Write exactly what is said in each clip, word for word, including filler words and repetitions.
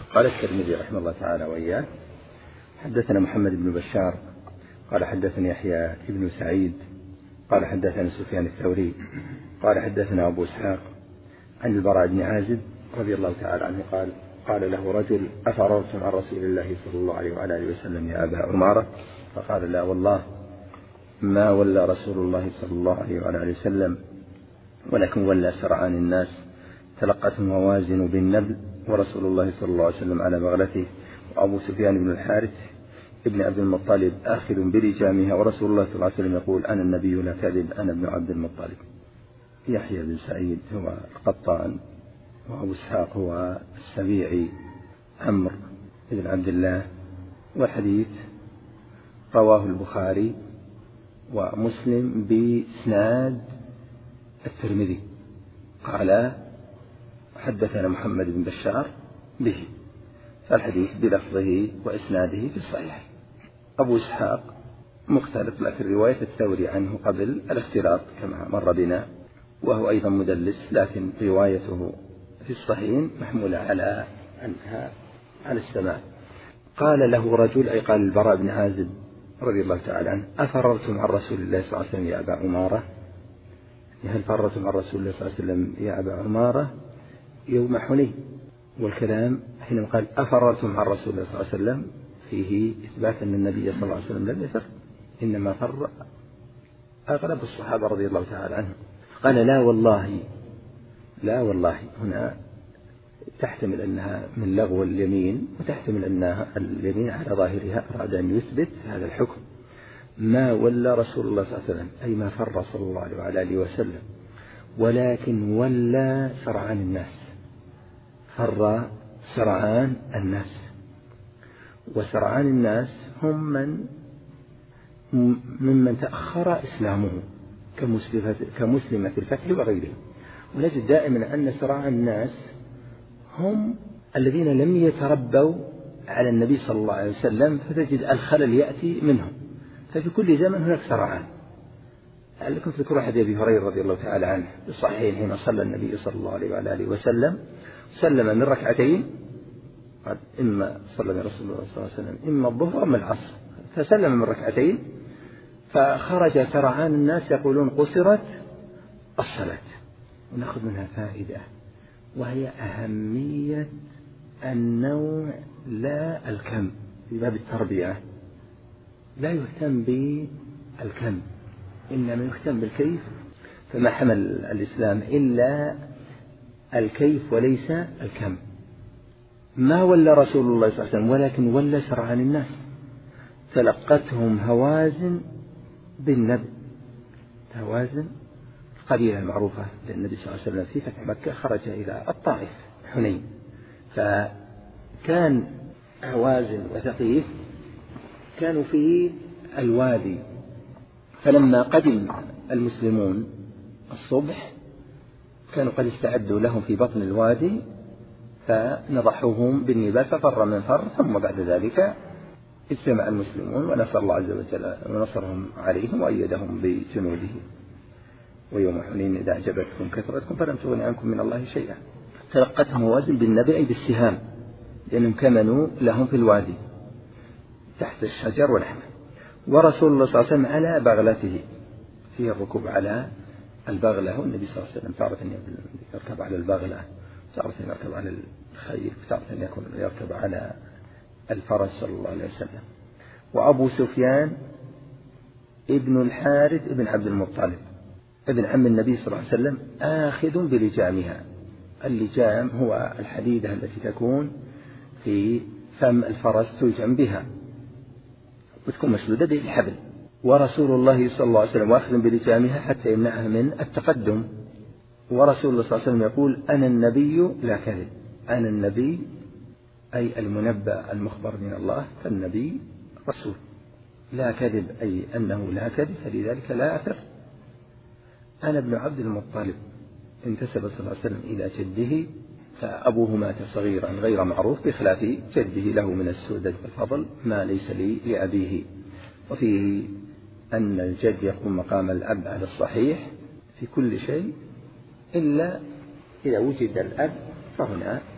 قال الترمذي رحمه الله تعالى وإياه: حدثنا محمد بن بشار قال حدثني يحيى بن سعيد قال حدثنا سفيان الثوري قال حدثنا أبو إسحاق عن البراء بن عازب رضي الله تعالى عنه قال: قال له رجل: أفررتم عن رسول الله صلى الله عليه وعلى آله وسلم يا أبا عمارة؟ فقال: لا والله ما ولى رسول الله صلى الله عليه وعلى آله وسلم، ولكن ولى سرعان الناس تلقتهم موازن بالنبل، ورسول الله صلى الله عليه وسلم على بغلته، وأبو سفيان بن الحارث ابن عبد المطلب آخذ بلجامها، ورسول الله صلى الله عليه وسلم يقول: أنا النبي لا كذب، أنا ابن عبد المطلب. يحيى بن سعيد هو القطان، وأبو إسحاق هو السبيعي عمرو بن عبد الله، والحديث رواه البخاري ومسلم بإسناد الترمذي. قال: حدثنا محمد بن بشار به، فالحديث بلفظه وإسناده في الصحيح. أبو إسحاق مختلف، لكن رواية الثوري عنه قبل الاختلاط كما مر بنا، وهو أيضا مدلس، لكن روايته في الصحيح محمولة على أنها على السماع. قال له رجل، أي قال البراء بن عازب رضي الله تعالى عنه: أفررتم عن رسول الله صلى الله عليه وسلم يا أبا عمارة؟ هل فررتم عن رسول الله صلى الله عليه وسلم يا أبا عمارة يوم حنين؟ والكلام حينما قال أفررتم عن رسول الله صلى الله عليه وسلم فيه إثبات أن النبي صلى الله عليه وسلم لم يفر، إنما فر أغلب الصحابة رضي الله تعالى عنهم. قال: لا والله لا والله هنا تحتمل أنها من لغو اليمين، وتحتمل أنها اليمين على ظاهرها أراد أن يثبت هذا الحكم. ما ولى رسول الله صلى الله عليه وسلم، أي ما فر صلى الله عليه وعلى آله وسلم، ولكن ولى سرعان الناس، فر سرعان الناس. وسرعان الناس هم من ممن تأخر إسلامه كمسلمة الفتح وغيره. ونجد دائما أن سرعان الناس هم الذين لم يتربوا على النبي صلى الله عليه وسلم، فتجد الخلل يأتي منهم. ففي كل زمن هناك سرعان. لعلكم تذكروا حديث أبي هريرة رضي الله تعالى عنه في الصحيحين حين صلى النبي صلى الله عليه وعلى آله وسلم سلم من ركعتين، قال: إما صلى من رسول الله صلى الله عليه وسلم إما الظهر أما العصر، فسلم من ركعتين، فخرج سرعان الناس يقولون قصرت الصلاة. ونأخذ منها فائدة، وهي أهمية النوع لا الكم. في باب التربية لا يهتم بالكم، إنما يهتم بالكيف، فما حمل الإسلام إلا الكيف وليس الكم. ما ولى رسول الله صلى الله عليه وسلم، ولكن ولى سرعان الناس تلقتهم هوازن بالنبل. هوازن القبيلة المعروفة للنبي صلى الله عليه وسلم في فتح مكة، خرج إلى الطائف حنين، فكان هوازن وثقيف كانوا في الوادي، فلما قدم المسلمون الصبح كانوا قد استعدوا لهم في بطن الوادي، فنضحوهم بالنبال ففر من فر، ثم بعد ذلك اجتمع المسلمون ونصر الله عز وجل ونصرهم عليهم وأيدهم بجنوده. ويوم حنين إذا أعجبتكم كثرتكم فلم تغن عنكم من الله شيئا. تلقتهم هوازن بالنبل أي بالسهام، لأنهم كمنوا لهم في الوادي تحت الشجر ونحوه. ورسول الله صلى الله عليه وسلم على بغلته، فيه الركوب على البغلة، والنبي صلى الله عليه وسلم تارة يركب على البغلة، تارة يركب على الخيل، تارة يكون يركب على الفرس صلى الله عليه وسلم. وأبو سفيان ابن الحارث ابن عبد المطلب ابن عم النبي صلى الله عليه وسلم آخذ بلجامها. اللجام هو الحديدة التي تكون في فم الفرس تلجم بها وتكون مشدودة بالحبل. ورسول الله صلى الله عليه وسلم واخذ بلجامها حتى يمنعها من التقدم. ورسول الله صلى الله عليه وسلم يقول: أنا النبي لا كذب. أنا النبي أي المنبأ المخبر من الله، فالنبي رسول، لا كذب أي أنه لا كذب، فلذلك لا أثر. أنا ابن عبد المطلب، انتسب صلى الله عليه وسلم إلى جده، فأبوه مات صغيرا غير معروف، بخلاف جده له من السؤدد والفضل ما ليس لي لأبيه. وفيه أن الجد يقوم مقام الأب على الصحيح في كل شيء، إلا إذا وجد الأب فهنا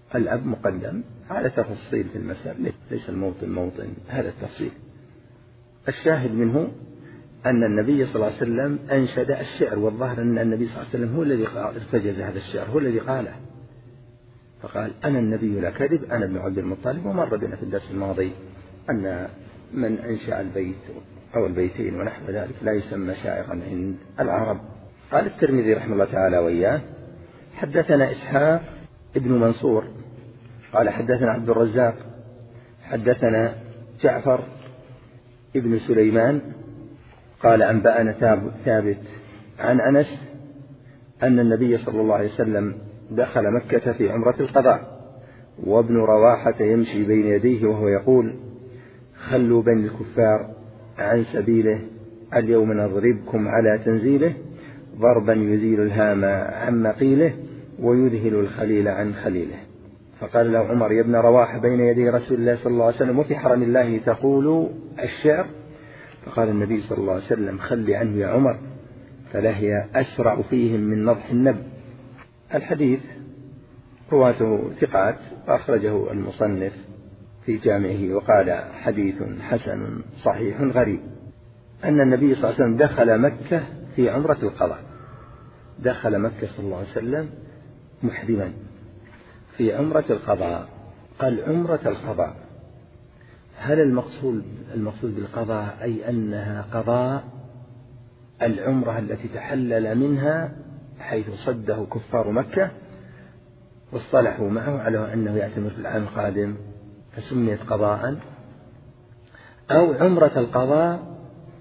الأب مقدم على تفصيل في المسألة، ليس الموطن موطن هذا التفصيل. الشاهد منه أن النبي صلى الله عليه وسلم أنشد الشعر، والظاهر أن النبي صلى الله عليه وسلم هو الذي ارتجز هذا الشعر، هو الذي قاله، فقال أنا النبي لا كذب أنا ابن عبد المطلب. ومر بنا في الدرس الماضي أن من أنشأ البيت أو البيتين ونحو ذلك لا يسمى شاعرا عند العرب. قال الترمذي رحمه الله تعالى وإياه: حدثنا إسحاق ابن منصور قال حدثنا عبد الرزاق حدثنا جعفر ابن سليمان قال أنبأنا ثابت عن أنس أن النبي صلى الله عليه وسلم دخل مكة في عمرة القضاء، وابن رواحة يمشي بين يديه وهو يقول: خلوا بني الكفار عن سبيله، اليوم نضربكم على تنزيله، ضربا يزيل الهام عن مقيله، ويذهل الخليل عن خليله. فقال له عمر: يا ابن رواحة بين يدي رسول الله صلى الله عليه وسلم وفي حرم الله تقول الشعر؟ فقال النبي صلى الله عليه وسلم: خل عنه يا عمر، فلهي أسرع فيهم من نضح النبل. الحديث رواته ثقات، وأخرجه المصنف في جامعه وقال: حديث حسن صحيح غريب. أن النبي صلى الله عليه وسلم دخل مكة في عمرة القضاء، دخل مكة صلى الله عليه وسلم محرما في عمرة القضاء. قال عمرة القضاء، هل المقصود المقصود بالقضاء أي أنها قضاء العمرة التي تحلل منها حيث صده كفار مكة واصطلحوا معه على أنه يعتمر في العام القادم فسميت قضاء، أو عمرة القضاء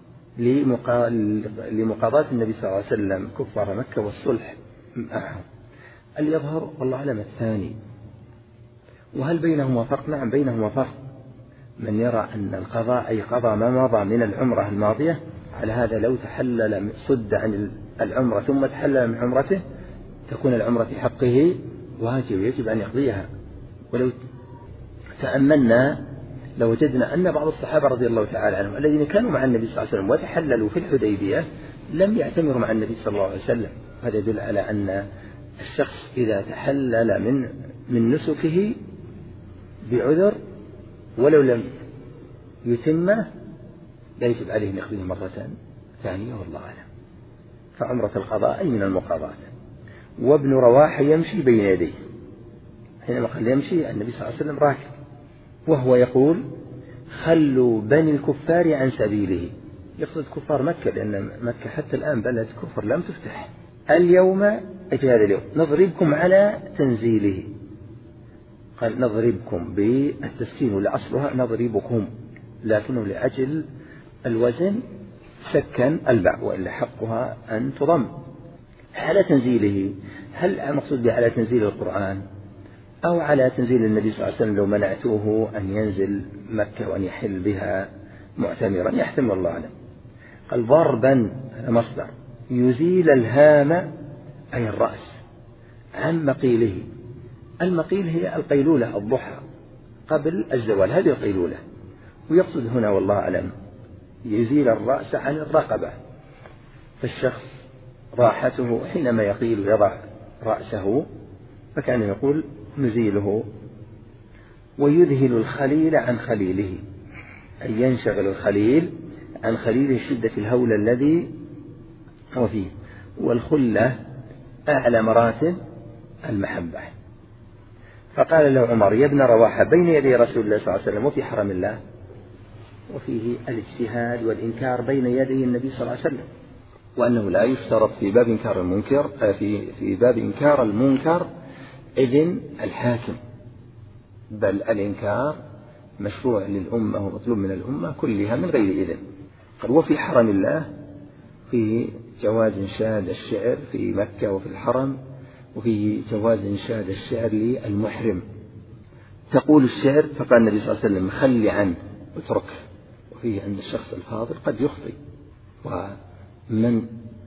لمقاضاة النبي صلى الله عليه وسلم كفار مكة والصلح معهم؟ اللي يظهر والله أعلم الثاني. وهل بينهما فرق؟ نعم بينهما فرق. من يرى أن القضاء أي قضى ما مضى من العمرة الماضية، على هذا لو تحلل صد عن العمرة ثم تحلل من عمرته تكون العمرة في حقه واجب، يجب أن يقضيها. ولو تأملنا لوجدنا أن بعض الصحابة رضي الله تعالى عنهم الذين كانوا مع النبي صلى الله عليه وسلم وتحللوا في الحديبية لم يعتمروا مع النبي صلى الله عليه وسلم. هذا يدل على أن الشخص إذا تحلل من من نسكه بعذر ولو لم يتمه لا يجب عليه أن يقضيه مرة ثانية، والله أعلم. فعمرة القضاء أي من المقاضاة. وابن رواحة يمشي بين يديه، حينما قال يمشي النبي صلى الله عليه وسلم راكب وهو يقول: خلوا بني الكفار عن سبيله، يقصد كفار مكة، لأن مكة حتى الآن بلد كفر لم تفتح. اليوم أي في هذا اليوم نضربكم على تنزيله، قال نضربكم بالتسكين ولأصلها نضربكم، لكنه لأجل الوزن سكن الباء، وإلا حقها أن تضم. على تنزيله، هل المقصود به على تنزيل القرآن أو على تنزيل النبي صلى الله عليه وسلم لو منعتوه أن ينزل مكة وأن يحل بها معتمرا؟ يحتمل الله أعلم. قال ضربا مصدر يزيل الهام أي الرأس عن مقيله. المقيل هي القيلولة الضحى قبل الزوال، هذه القيلولة. ويقصد هنا والله أعلم يزيل الرأس عن الرقبة، فالشخص راحته حينما يقيل ويضع رأسه فكان يقول نزيله. ويذهل الخليل عن خليله، أي ينشغل الخليل عن خليل شدة الهول الذي هو فيه. والخلة أعلى مراتب المحبة. فقال له عمر: يا ابن رواحة بين يدي رسول الله صلى الله عليه وسلم وفي حرم الله، وفيه الاجتهاد والإنكار بين يدي النبي صلى الله عليه وسلم، وأنه لا يشترط في باب إنكار المنكر في في باب إنكار المنكر إذن الحاكم، بل الإنكار مشروع للأمة ومطلوب من الأمة كلها من غير إذن. قال وفي حرم الله فيه جواز إنشاد الشعر في مكة وفي الحرم، وفيه جواز إنشاد الشعر للمحرم. تقول الشعر فقال النبي صلى الله عليه وسلم: خلي عنه اتركه. وفيه أن الشخص الفاضل قد يخطئ، ومن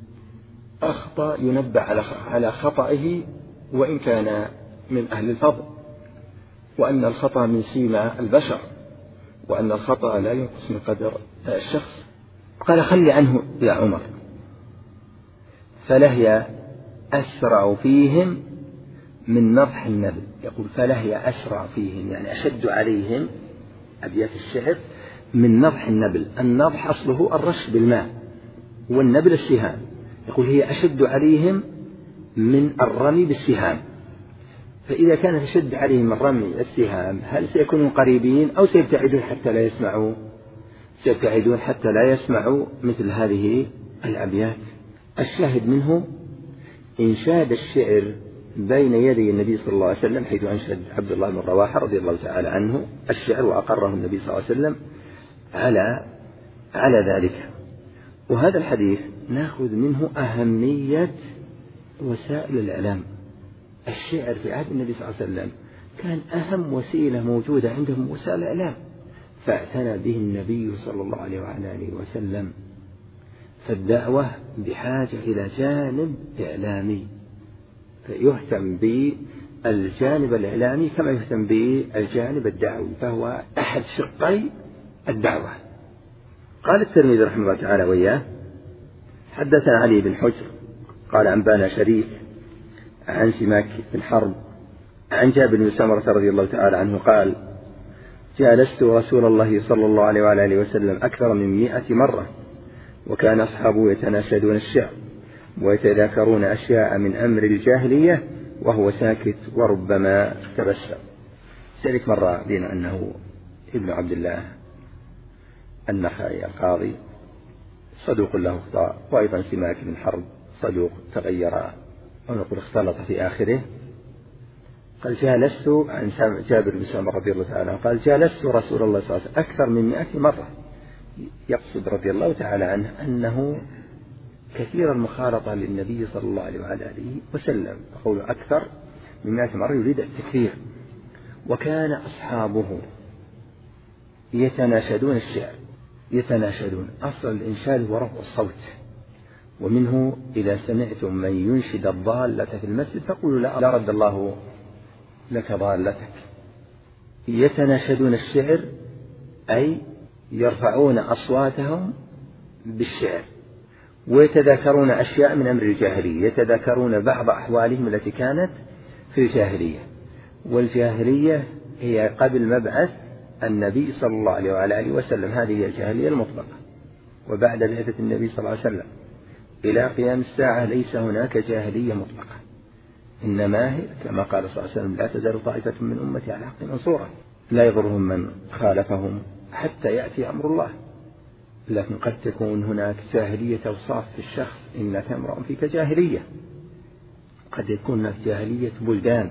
أخطأ ينبه على خطئه وإن كان من أهل الفضل، وأن الخطأ من سيما البشر، وأن الخطأ لا ينقص من قدر الشخص. قال: خلي عنه يا عمر، فلهي أسرع فيهم من نضح النبل، يقول فلهي أسرع فيهم يعني أشد عليهم أبيات الشعر من نضح النبل. النضح أصله الرش بالماء والنبل السهام، يقول هي أشد عليهم من الرمي بالسهام. فإذا كانت أشد عليهم من رمي السهام هل سيكونوا قريبين أو سيبتعدون حتى لا يسمعوا؟ سيبتعدون حتى لا يسمعوا مثل هذه الأبيات. الشاهد منه إنشاد الشعر بين يدي النبي صلى الله عليه وسلم، حيث أنشد عبد الله بن رواحة رضي الله تعالى عنه الشعر وأقره النبي صلى الله عليه وسلم على على ذلك. وهذا الحديث نأخذ منه أهمية وسائل الإعلام. الشعر في عهد النبي صلى الله عليه وسلم كان أهم وسيلة موجودة عندهم وسائل الإعلام، فاعتنى به النبي صلى الله عليه وعلى آله وسلم. فالدعوة بحاجة إلى جانب إعلامي، فيهتم بالجانب الإعلامي كما يهتم بالجانب الدعوي، فهو أحد شقي الدعوة. قال الترمذي رحمه الله تعالى وإياه حدثنا علي بن حجر قال أنبانا شريك عن سماك بن حرب عن جابر بن سمرة رضي الله تعالى عنه قال جالست رسول الله صلى الله عليه وعلى آله وسلم أكثر من مئة مرة، وكان أصحابه يتناشدون الشعر ويتذاكرون أشياء من أمر الجاهلية وهو ساكت وربما تبسم. ذلك مر بنا أنه ابن عبد الله النخعي القاضي صدوق له أخطاء، وأيضا سماك بن حرب صدوق تغير أو نقول اختلط في آخره. قال جالست عن جابر بن سمرة رضي الله تعالى عنه قال جالست رسول الله صلى الله عليه وسلم أكثر من مئة مرة، يقصد رضي الله تعالى عنه أنه كثير المخالطة للنبي صلى الله عليه وعلى آله وسلم، يقول أكثر من مئة مرة يريد التكثير. وكان أصحابه يتناشدون الشعر، يتناشدون أصل الإنشاد هو رفع الصوت، ومنه إذا سمعتم من ينشد الضالة في المسجد فقولوا لا, لا رد الله لك ضالتك. يتناشدون الشعر أي يرفعون أصواتهم بالشعر، ويتذاكرون أشياء من أمر الجاهلية، يتذاكرون بعض أحوالهم التي كانت في الجاهلية. والجاهلية هي قبل مبعث النبي صلى الله عليه وعلى آله وسلم، هذه هي الجاهلية المطلقة. وبعد بعثة النبي صلى الله عليه وسلم إلى قيام الساعة ليس هناك جاهلية مطلقة، إنما هي كما قال صلى الله عليه وسلم لا تزال طائفة من أمتي على حق منصورة لا يضرهم من خالفهم حتى يأتي أمر الله. لكن قد تكون هناك جاهلية أوصاف في الشخص، إنك امرؤ فيك جاهلية، قد يكون هناك جاهلية بلدان،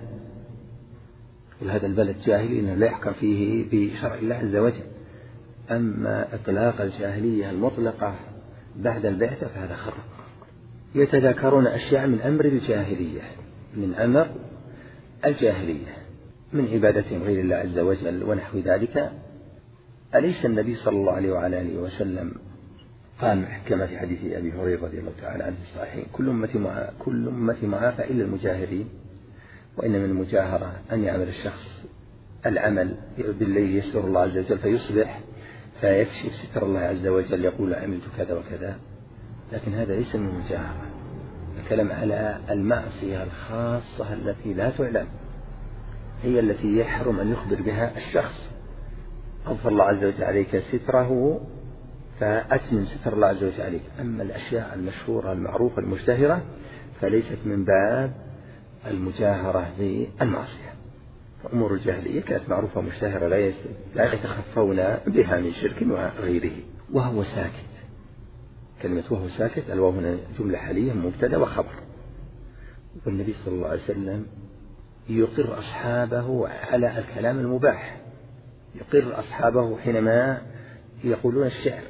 وهذا البلد جاهلي لا يحكم فيه بشرع الله عز وجل. أما إطلاق الجاهلية المطلقة بعد البعثة فهذا خطأ. يتذاكرون أشياء من أمر الجاهلية، من أمر الجاهلية من عبادتهم غير الله عز وجل ونحو ذلك. أليس النبي صلى الله عليه وعلى آله وسلم قال كما في حديث أبي هريرة رضي الله تعالى عنه الصحيح كل أمتي مع كل أمتي معافى إلا المجاهرين، وإن من المجاهرة أن يعمل الشخص العمل بالليل يسر الله عز وجل فيصبح فيكشف ستر الله عز وجل يقول عملت كذا وكذا، لكن هذا ليس من المجاهرة. الكلام على المعصية الخاصة التي لا تعلم، هي التي يحرم أن يخبر بها الشخص. أظهر الله عز وجل عليك ستره فأتمم ستر الله عز وجل عليك. أما الأشياء المشهورة المعروفة المشتهرة فليست من باب المجاهرة بالمعصية. أمور الجاهلية كانت معروفة مشتهرة لا يتخفون بها من شرك وغيره. وهو ساكت، كلمة وهو ساكت الواو هنا جملة حالية مبتدأ وخبر. والنبي صلى الله عليه وسلم يقر أصحابه على الكلام المباح، يقر أصحابه حينما يقولون الشعر،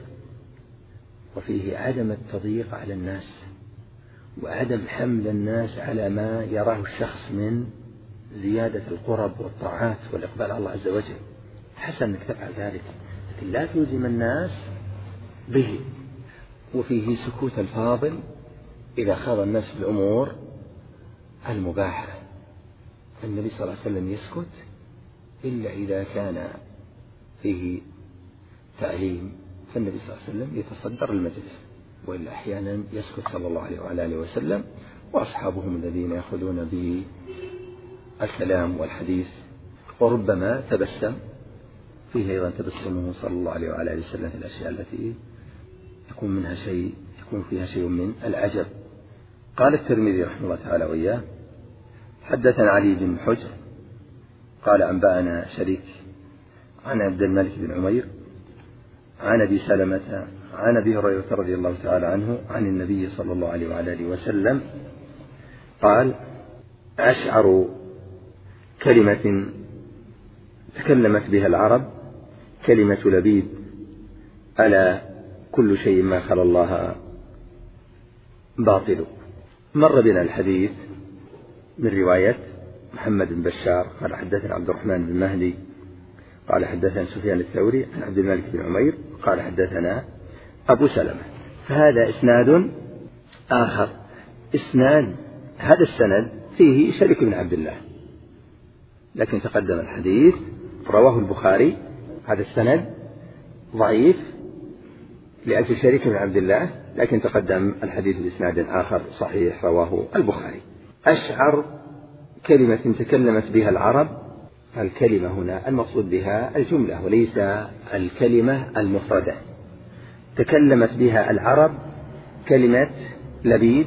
وفيه عدم التضييق على الناس وعدم حمل الناس على ما يراه الشخص من زيادة القرب والطاعات والإقبال على الله عز وجل. حسن أنك تفعل ذلك، لكن لا تلزم الناس به. وفيه سكوت الفاضل إذا خاض الناس بالأمور المباحة، فالنبي صلى الله عليه وسلم يسكت إلا إذا كان فيه تعليم، فالنبي صلى الله عليه وسلم يتصدر المجلس، وإلا أحيانا يسكت صلى الله عليه وعلى آله وسلم، وأصحابهم الذين يأخذون الكلام والحديث، وربما تبسم، فيه أيضا تبسمه صلى الله عليه وعلى آله وسلم في الأشياء التي يكون منها شيء يكون فيها شيء من العجب. قال الترمذي رحمه الله تعالى وإياه: حدثنا علي بن حجر قال أنبأنا شريك عن عبد الملك بن عمير عن أبي سلمة عن أبي هريرة رضي الله تعالى عنه عن النبي صلى الله عليه وعلى آله وسلم قال: أشعر كلمة تكلمت بها العرب كلمة لبيد، ألا كل شيء ما خلا الله باطل. مر بنا الحديث من رواية محمد بن بشار قال حدثنا عبد الرحمن بن مهدي قال حدثنا سفيان الثوري عن عبد الملك بن عمير قال حدثنا أبو سلمة. فهذا إسناد آخر، إسناد هذا السند فيه شريك بن عبد الله، لكن تقدم الحديث رواه البخاري. هذا السند ضعيف لأجل شريك بن عبد الله، لكن تقدم الحديث بإسناد آخر صحيح رواه البخاري. أشعر كلمة تكلمت بها العرب، الكلمة هنا المقصود بها الجملة وليس الكلمة المفردة. تكلمت بها العرب كلمة لبيد،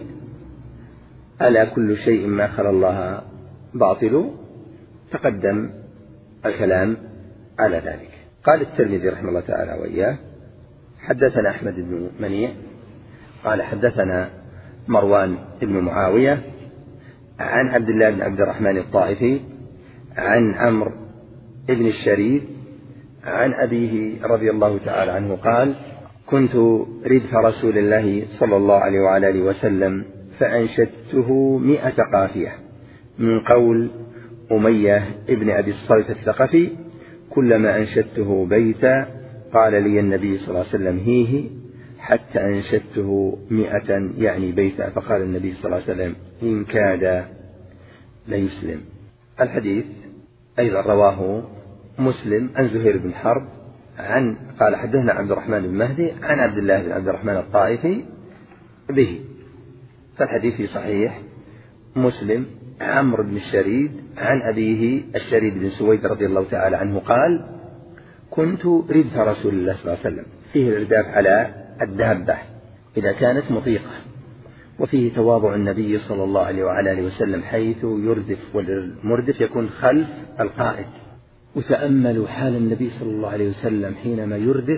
ألا كل شيء ما خلا الله باطل. تقدم الكلام على ذلك. قال الترمذي رحمه الله تعالى وإياه: حدثنا أحمد بن منيع قال حدثنا مروان بن معاوية عن عبد الله بن عبد الرحمن الطائفي عن عمرو بن الشريد عن أبيه رضي الله تعالى عنه قال: كنت ردف رسول الله صلى الله عليه وعلى آله وسلم فأنشدته مئة قافية من قول أمية ابن أبي الصلت الثقفي: كلما أنشدته بيتا قال لي النبي صلى الله عليه وسلم هيه حتى أنشدته مئة يعني بيتا، فقال النبي صلى الله عليه وسلم: إن كاد ليسلم. الحديث أيضا رواه مسلم عن زهير بن حرب عن قال حدثنا عبد الرحمن بن مهدي عن عبد الله بن عبد الرحمن الطائفي به. فالحديث في صحيح مسلم عمرو بن الشريد عن أبيه الشريد بن سويد رضي الله تعالى عنه قال: كنت ردف رسول الله صلى الله عليه وسلم. فيه الرداف على الدابة إذا كانت مطيقة، وفيه تواضع النبي صلى الله عليه وعلى آله وسلم حيث يردف، والمردف يكون خلف القائد. وتأملوا حال النبي صلى الله عليه وسلم حينما يردف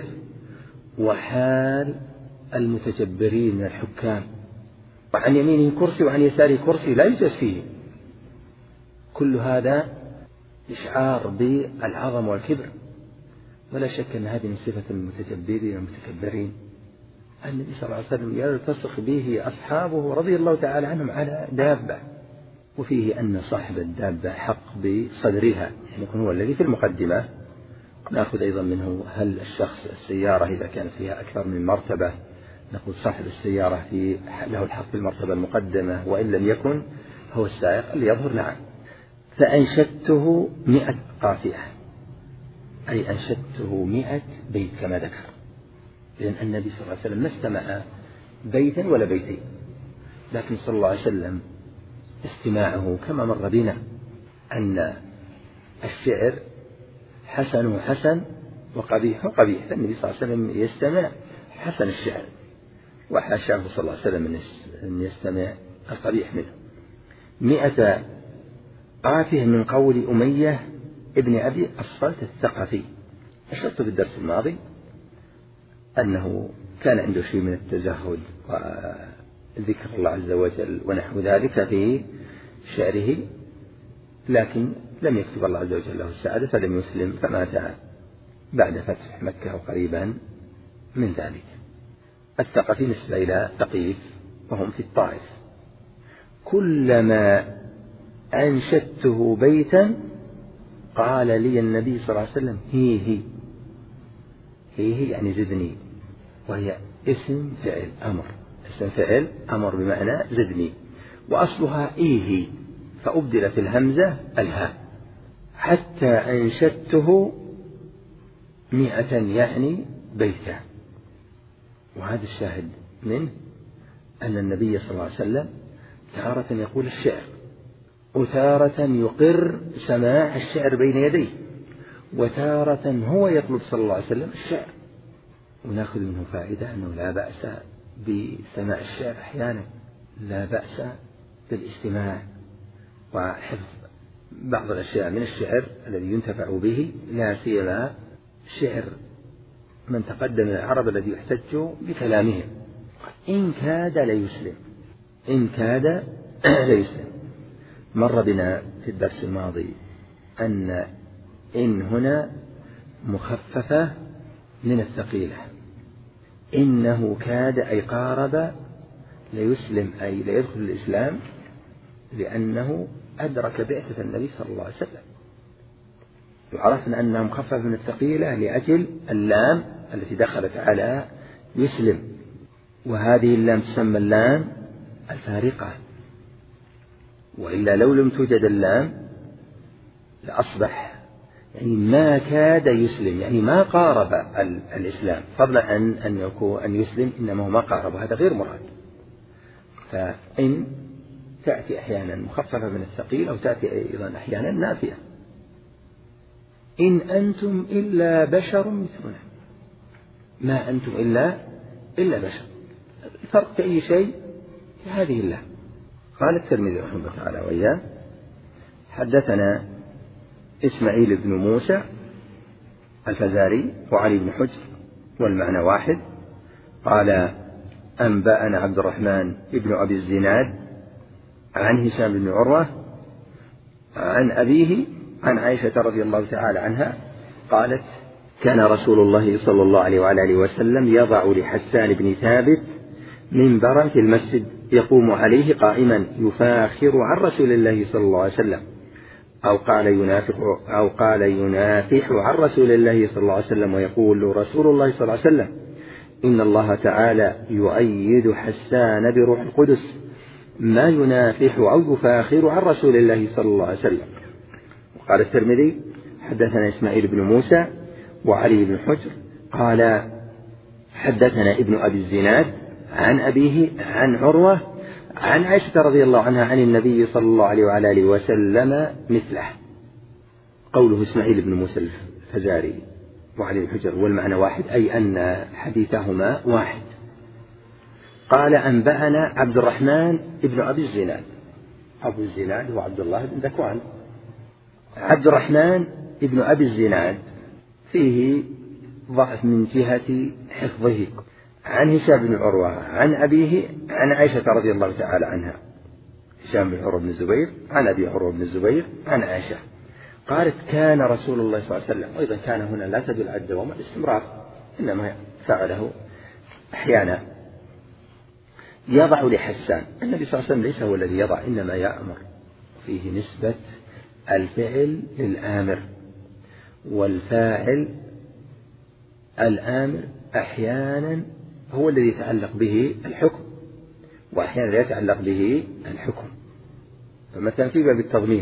وحال المتجبرين من الحكام، وعن يمينه كرسي وعن يساره كرسي لا يجلس فيه. كل هذا إشعار بالعظم والكبر، ولا شك أن هذه من صفة المتجبرين والمتكبرين. النبي صلى الله عليه وسلم يلتصق به أصحابه رضي الله تعالى عنهم على دابة، وفيه أن صاحب الدابة حق بصدرها، يعني يكون هو الذي في المقدمة. نأخذ أيضا منه هل الشخص السيارة إذا كانت فيها أكثر من مرتبة نقول صاحب السيارة في له الحق بالمرتبة المقدمة، وإن لم يكن هو السائق اللي يظهر. نعم. فأنشدته مئة قافية، أي أنشدته مئة بيت كما ذكر، لأن النبي صلى الله عليه وسلم ما استمع بيتا ولا بيتين، لكن صلى الله عليه وسلم استماعه كما مر بنا أن الشعر حسن حسن وقبيح قبيح، فالنبي صلى الله عليه وسلم يستمع حسن الشعر، وحاشاه صلى الله عليه وسلم أن يستمع القبيح منه. مئة قافية من قول أمية ابن أبي الصلت الثقفي. أشرت في الدرس الماضي أنه كان عنده شيء من التزهد وذكر الله عز وجل ونحو ذلك في شعره، لكن لم يكتب الله عز وجل له السعادة فلم يسلم، فمات بعد فتح مكة وقريبا من ذلك. الثقفي نسبة إلى ثقيف وهم في الطائف. كلما أنشدته بيتا قال لي النبي صلى الله عليه وسلم هي هي هي, هي يعني زدني، وهي اسم فعل أمر، اسم فعل أمر بمعنى زدني، وأصلها إيه فأبدلت الهمزة الهاء. حتى أنشدته مئة يعني بيتا. وهذا الشاهد منه أن النبي صلى الله عليه وسلم تارة يقول الشعر، وتارة يقر سماع الشعر بين يديه، وتارة هو يطلب صلى الله عليه وسلم الشعر. ونأخذ منه فائدة أنه لا بأس بسماع الشعر أحيانا، لا بأس بالاستماع وحفظ بعض الأشياء من الشعر الذي ينتفع به، لا سيما شعر من تقدم من العرب الذي يحتج بكلامهم. إن كاد ليسلم، إن كاد ليسلم. مر بنا في الدرس الماضي أن إن هنا مخففة من الثقيلة، إنه كاد أي قارب ليسلم أي ليدخل الإسلام، لأنه أدرك بعثة النبي صلى الله عليه وسلم. وعرفنا أنها مخففة من الثقيلة لأجل اللام التي دخلت على يسلم، وهذه اللام تسمى اللام الفارقة، وإلا لو لم توجد اللام لأصبح يعني ما كاد يسلم، يعني ما قارب الإسلام، فضلا عن أن يكون أن يسلم، إنما ما قارب، هذا غير مراد. فإن تأتي أحيانا مخففة من الثقيل، أو تأتي أيضا أحيانا نافية. إن أنتم إلا بشر مثلنا، ما أنتم إلا إلا بشر. الفرق في أي شيء في هذه الله. قال الترمذي رحمه الله تعالى وإياه: حدثنا إسماعيل بن موسى الفزاري وعلي بن حجر والمعنى واحد. قال: أنبأنا عبد الرحمن بن أبي الزناد عن هشام بن عروة عن أبيه عن عائشة رضي الله تعالى عنها قالت: كان رسول الله صلى الله عليه وعلى آله وسلم يضع لحسان بن ثابت منبرا في المسجد يقوم عليه قائما يفاخر عن رسول الله صلى الله عليه وسلم، أو قال ينافح أو قال ينافح عن رسول الله صلى الله عليه وسلم، ويقول رسول الله صلى الله عليه وسلم: إن الله تعالى يؤيد حسان بروح القدس ما ينافح أو يفاخر عن رسول الله صلى الله عليه وسلم. وقال الترمذي: حدثنا إسماعيل بن موسى وعلي بن حجر قال: حدثنا ابن أبي الزناد عن أبيه عن عروة عن عائشة رضي الله عنها عن النبي صلى الله عليه وعلى آله وسلم مثله. قوله إسماعيل بن موسى الفزاري وعلي بن حجر والمعنى واحد، أي أن حديثهما واحد. قال: أنبأنا عبد الرحمن ابن أبي الزناد. أبو الزناد هو عبد الله بن ذكوان. عبد الرحمن ابن أبي الزناد فيه ضعف من جهة حفظه. عن هشام بن عروة عن أبيه عن عائشة رضي الله تعالى عنها. هشام بن عروة بن الزبير عن أبي عروة بن الزبير عن عائشة قالت: كان رسول الله صلى الله عليه وسلم. وإذا كان هنا لا تدل على الدوام الاستمرار، إنما فعله أحيانا. يضع لحسان، النبي صلى الله عليه وسلم ليس هو الذي يضع، إنما يأمر. فيه نسبة الفعل للآمر، والفاعل الآمر أحيانا هو الذي يتعلق به الحكم، وأحيانا لا يتعلق به الحكم. فمثلا في باب التضمين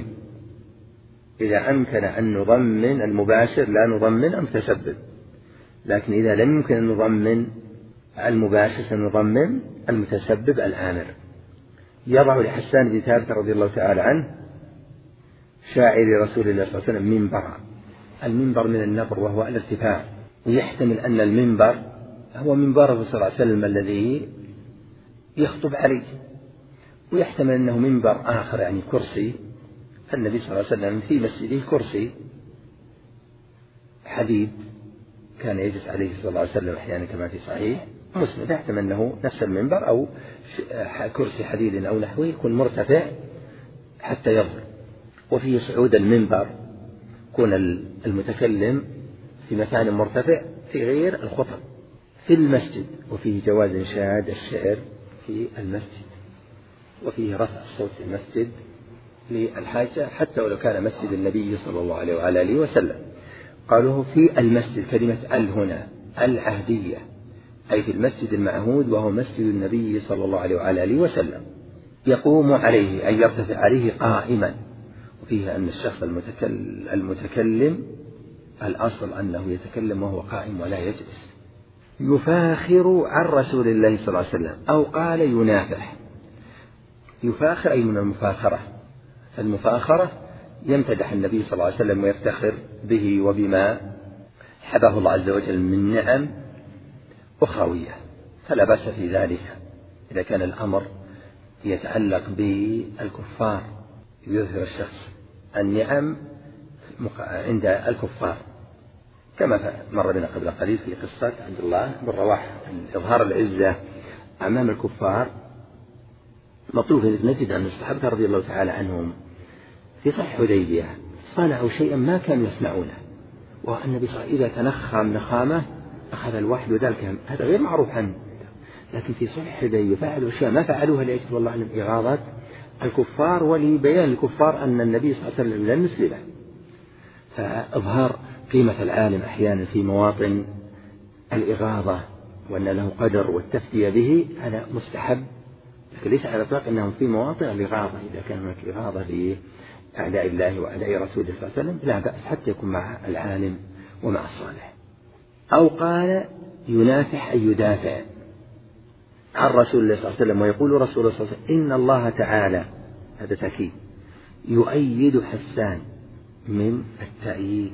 إذا أمكن أن نضمن المباشر لا نضمن المتسبب، لكن إذا لم يمكن أن نضمن المباشر سنضمن المتسبب الآمر. يضع لحسان بن ثابت رضي الله تعالى عنه شاعر رسول الله صلى الله عليه وسلم منبرا. المنبر من النبر وهو الارتفاع، ويحتمل أن المنبر هو منبره صلى الله عليه وسلم الذي يخطب عليه، ويحتمل أنه منبر آخر يعني كرسي. فالنبي صلى الله عليه وسلم في مسجده كرسي حديد كان يجلس عليه صلى الله عليه وسلم أحيانا كما في صحيح مسلم، يحتمل أنه نفس المنبر أو كرسي حديد أو نحوه يكون مرتفع حتى يظهر. وفيه صعود المنبر يكون المتكلم في مكان مرتفع في غير الخطب في المسجد. وفيه جواز إنشاد الشعر في المسجد، وفيه رفع الصوت في المسجد للحاجة حتى ولو كان مسجد النبي صلى الله عليه وعلى آله وسلم. قالوا في المسجد، كلمة ال هنا العهدية، أي في المسجد المعهود وهو مسجد النبي صلى الله عليه وعلى آله وسلم. يقوم عليه أي يرتفع عليه قائما. وفيه أن الشخص المتكلم, المتكلم الأصل أنه يتكلم وهو قائم ولا يجلس. يفاخر عن رسول الله صلى الله عليه وسلم، أو قال ينافح. يفاخر أي من المفاخرة، المفاخرة يمتدح النبي صلى الله عليه وسلم ويفتخر به وبما حبه الله عز وجل من نعم أخروية، فلا بأس في ذلك إذا كان الأمر يتعلق بالكفار، يظهر الشخص النعم عند الكفار، كما مر بنا قبل قليل في قصة عبد الله بن رواحة، إظهار العزة أمام الكفار مطلوب. نجد أن الصحابة رضي الله تعالى عنهم في صلح حديبية صنعوا شيئا ما كانوا يصنعونه، والنبي صلى الله عليه وسلم إذا تنخم نخامة أخذ الوحد، وذلك هذا غير معروف عنه، لكن في صلح حديبية فعلوا أشياء ما فعلوها لأجل والله أعلم إغاظة الكفار ولبيان الكفار أن النبي صلى الله عليه وسلم لم يسلمه. فإظهار قيمة العالم أحيانا في مواطن الإغاظة وأن له قدر والتفتية به هذا مستحب، لكن ليس على الإطلاق أنهم في مواطن الإغاظة. إذا كان هناك إغاظة لأعداء الله وأعداء رسوله صلى الله عليه وسلم لا بأس حتى يكون مع العالم ومع الصالح. أو قال ينافح أي يدافع عن رسول الله صلى الله عليه وسلم، ويقول رسول الله صلى الله عليه وسلم إن الله تعالى، هذا تأكيد، يؤيد حسان من التأييد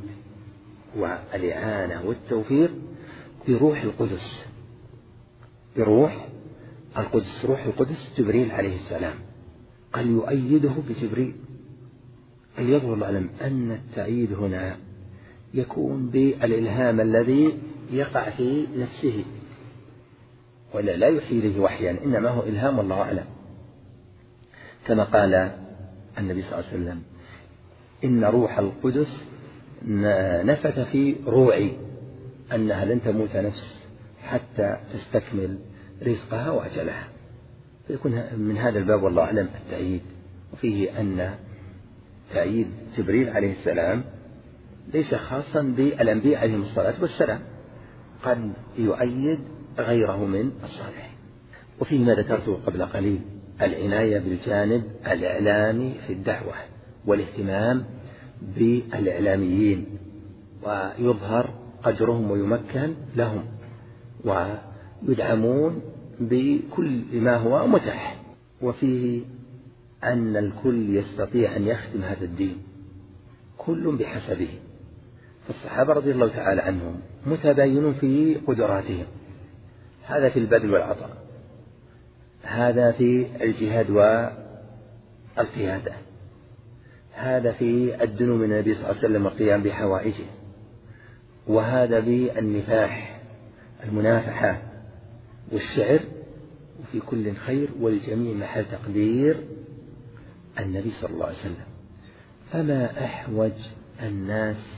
والإعانة والتوفيق بروح القدس، بروح القدس. روح القدس جبريل عليه السلام، قال يؤيده بجبريل. يظهر العلم أن التأييد هنا يكون بالإلهام الذي يقع في نفسه، ولا لا يحيي له وحيا، إنما هو إلهام والله أعلم، كما قال النبي صلى الله عليه وسلم إن روح القدس نفث في روعي أنها لن تموت نفس حتى تستكمل رزقها وأجلها. فيكون من هذا الباب والله أعلم التأييد، وفيه أن تأييد جبريل عليه السلام ليس خاصا بالأنبياء عليهم الصلاة والسلام، قد يؤيد غيره من الصالحين. وفيه ما ذكرته قبل قليل، العناية بالجانب الإعلامي في الدعوة والاهتمام بالإعلاميين، ويظهر قدرهم ويمكن لهم، ويدعمون بكل ما هو متاح. وفيه أن الكل يستطيع أن يخدم هذا الدين، كل بحسبه. فالصحابة رضي الله تعالى عنهم متباينون في قدراتهم، هذا في البذل والعطاء، هذا في الجهاد والقيادة، هذا في الدنو من النبي صلى الله عليه وسلم والقيام بحوائجه، وهذا بالنفاح المنافحة والشعر، وفي كل خير والجميع محل تقدير النبي صلى الله عليه وسلم. فما أحوج الناس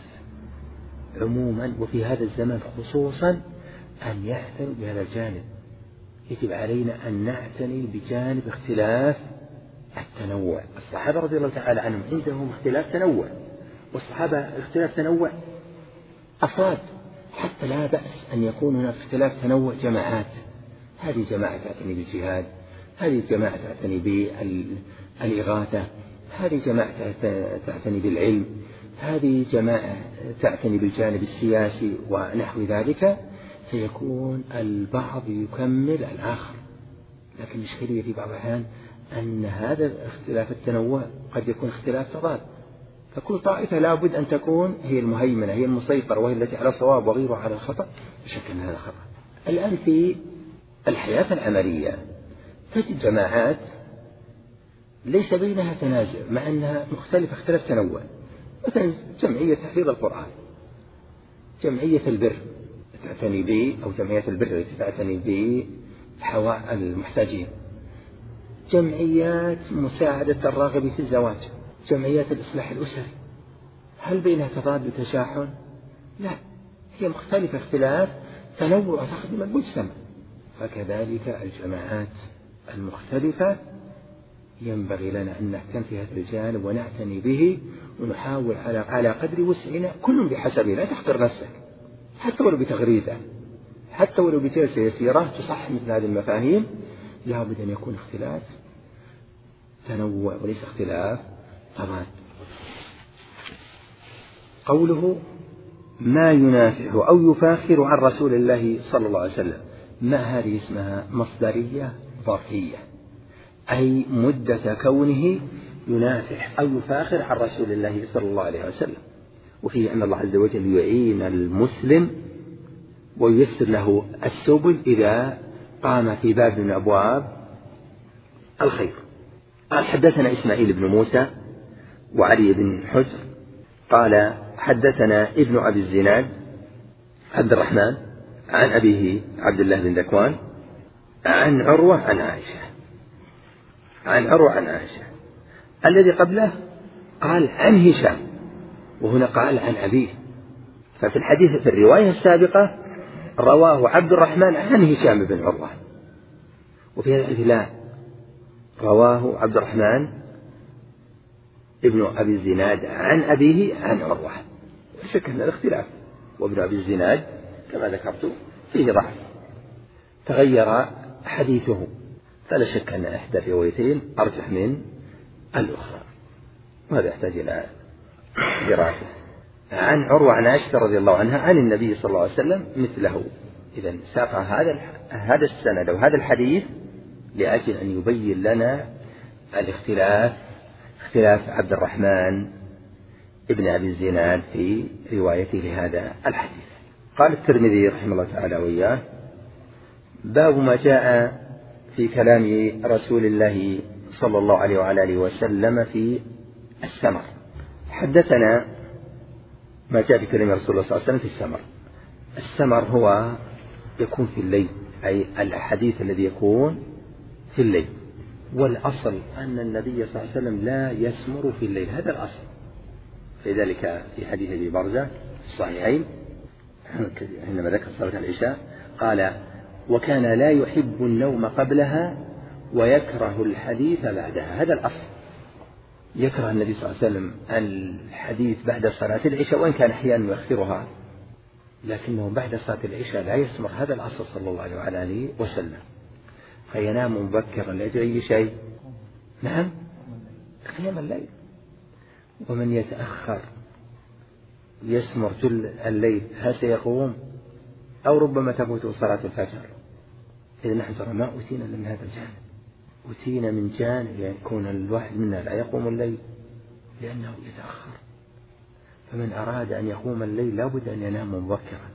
عموما وفي هذا الزمن خصوصا أن يعتنوا بهذا الجانب. يجب علينا أن نعتني بجانب اختلاف التنوع. الصحابة رضي الله تعالى عنهم عندهم اختلاف تنوع، والصحابة اختلاف تنوع أفراد، حتى لا بأس أن يكون هناك اختلاف تنوع جماعات. هذه جماعة تعتني بالجهاد، هذه جماعة تعتني بالإغاثة، هذه جماعة تعتني بالعلم، هذه جماعة تعتني بالجانب السياسي ونحو ذلك، فيكون البعض يكمل الآخر. لكن الإشكالية في بعض الأحيان أن هذا اختلاف التنوع قد يكون اختلاف تضاد، فكل طائفة لا بد أن تكون هي المهيمنة، هي المسيطرة، وهي التي على الصواب وغيرها على الخطأ، بشكل من هذا الخطأ. الآن في الحياة العملية تجد جماعات ليس بينها تنازع مع أنها مختلفة اختلاف تنوع، مثلا جمعية تحفيظ القرآن، جمعية البر تعتني به، أو جمعية البر التي تعتني بحواء المحتاجين، جمعيات مساعدة الراغب في الزواج، جمعيات الإصلاح الأسري. هل بينها تضاد وتشاحن؟ لا، هي مختلفة اختلاف تنوع تخدم المجتمع. فكذلك الجماعات المختلفة ينبغي لنا أن نهتم في هذا الجانب ونعتني به، ونحاول على على قدر وسعنا، كل بحسبه، لا تحقر نفسك حتى ولو بتغريدة، حتى ولو بجلسة يسيرة تصحح مثل هذه المفاهيم. لا بد أن يكون اختلاف تنوع وليس اختلاف تضاد. قوله ما ينافع أو يفاخر عن رسول الله صلى الله عليه وسلم، ما هذه اسمها مصدرية ظرفية، أي مدة كونه ينافح أو يفاخر عن رسول الله صلى الله عليه وسلم. وفيه أن الله عز وجل يعين المسلم وييسر له السبل إذا قام في باب من أبواب الخير. قال حدثنا إسماعيل بن موسى وعلي بن حجر قال حدثنا ابن أبي الزناد عبد الرحمن عن أبيه عبد الله بن ذكوان عن عروة عن عائشة عن عروة عن عائشة. الذي قبله قال عن هشام، وهنا قال عن أبيه. ففي الحديث في الرواية السابقة رواه عبد الرحمن عن هشام بن عروة، وفي هذا لا، رواه عبد الرحمن ابن أبي الزناد عن أبيه عن عروة. شك أن الاختلاف، وابن أبي الزناد كما ذكرت فيه ضعف تغير حديثه، فلا شك أن إحدى الروايتين أرجح من الأخرى، وهذا يحتاج إلى دراسة. عن عروة عن عائشة رضي الله عنها عن النبي صلى الله عليه وسلم مثله. إذن ساق هذا هذا السند أو هذا الحديث لأجل أن يبين لنا الاختلاف، اختلاف عبد الرحمن ابن أبي الزناد في روايته لهذا الحديث. قال الترمذي رحمه الله تعالى وإياه: باب ما جاء في كلام رسول الله صلى الله عليه وعلى آله وسلم في السمر. حدثنا ما جاء في كلام رسول الله صلى الله عليه وسلم في السمر. السمر هو يكون في الليل، أي الحديث الذي يكون في الليل، والأصل أن النبي صلى الله عليه وسلم لا يسمر في الليل، هذا الأصل. لذلك في حديث أبي برزة في الصحيحين حينما ذكر صلاة العشاء قال: وكان لا يحب النوم قبلها ويكره الحديث بعدها. هذا الأصل، يكره النبي صلى الله عليه وسلم الحديث بعد صلاة العشاء، وإن كان أحيانا يؤخرها، لكنه بعد صلاة العشاء لا يسمر. هذا الأصل صلى الله عليه وعلى آله وسلم. فينام مبكرا لأجل أي شيء؟ نعم، قيام الليل. ومن يتأخر يسمر جل الليل هل سيقوم؟ أو ربما تفوت صلاة الفجر. إذا نحن ترى ما أتينا من هذا الجانب، أتينا من جانب يكون الواحد منا لا يقوم الليل لأنه يتأخر. فمن أراد أن يقوم الليل لا بد أن ينام مبكرا.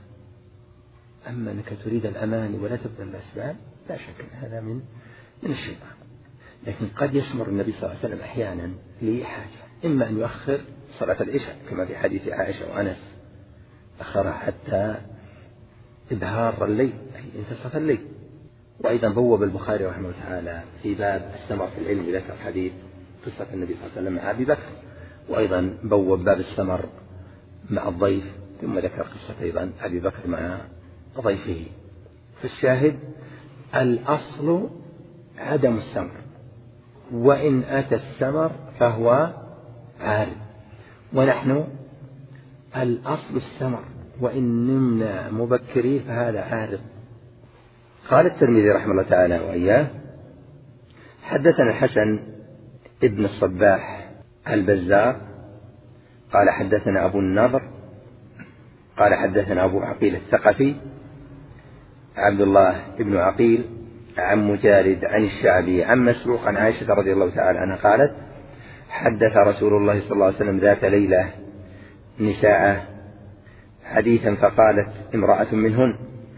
أما أنك تريد الأمان ولا تبذل الأسباب، لا شك أن هذا من من الشيطان. لكن قد يسمر النبي صلى الله عليه وسلم أحيانا لحاجة، إما أن يؤخر صلاة العشاء كما في حديث عائشة وأنس، أخرها حتى إبهار الليل أي انتصف الليل. وأيضا بوب البخاري رحمه الله تعالى في باب السمر في العلم ذكر حديث قصة النبي صلى الله عليه وسلم مع أبي بكر، وأيضا بوب باب السمر مع الضيف، ثم ذكر قصة أيضا أبي بكر مع ضيفه. فالشاهد الأصل عدم السمر، وإن أتى السمر فهو عارض، ونحن الأصل السمر، وإن نمنا مبكرين فهذا عارض. قال الترمذي رحمه الله تعالى وإياه: حدثنا الحسن ابن الصباح البزار قال حدثنا أبو النضر قال حدثنا أبو عقيل الثقفي عبد الله ابن عقيل عن مجالد عن الشعبي عن مسروق عن عائشة رضي الله تعالى عنها قالت: حدث رسول الله صلى الله عليه وسلم ذات ليلة نساء حديثا فقالت امرأة منهن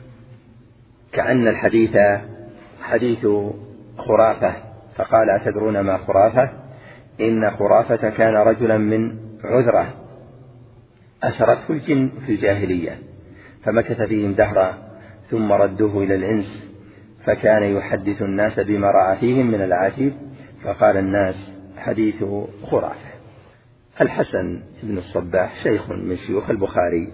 كأن الحديث حديث خرافة، فقال: أتدرون ما خرافة؟ إن خرافة كان رجلا من عذرة أسرته الجن في الجاهلية، فمكث فيهم دهرا ثم ردوه إلى الإنس، فكان يحدث الناس بما رأى فيهم من العجيب، فقال الناس: حديث خرافة. الحسن بن الصباح شيخ من شيوخ البخاري،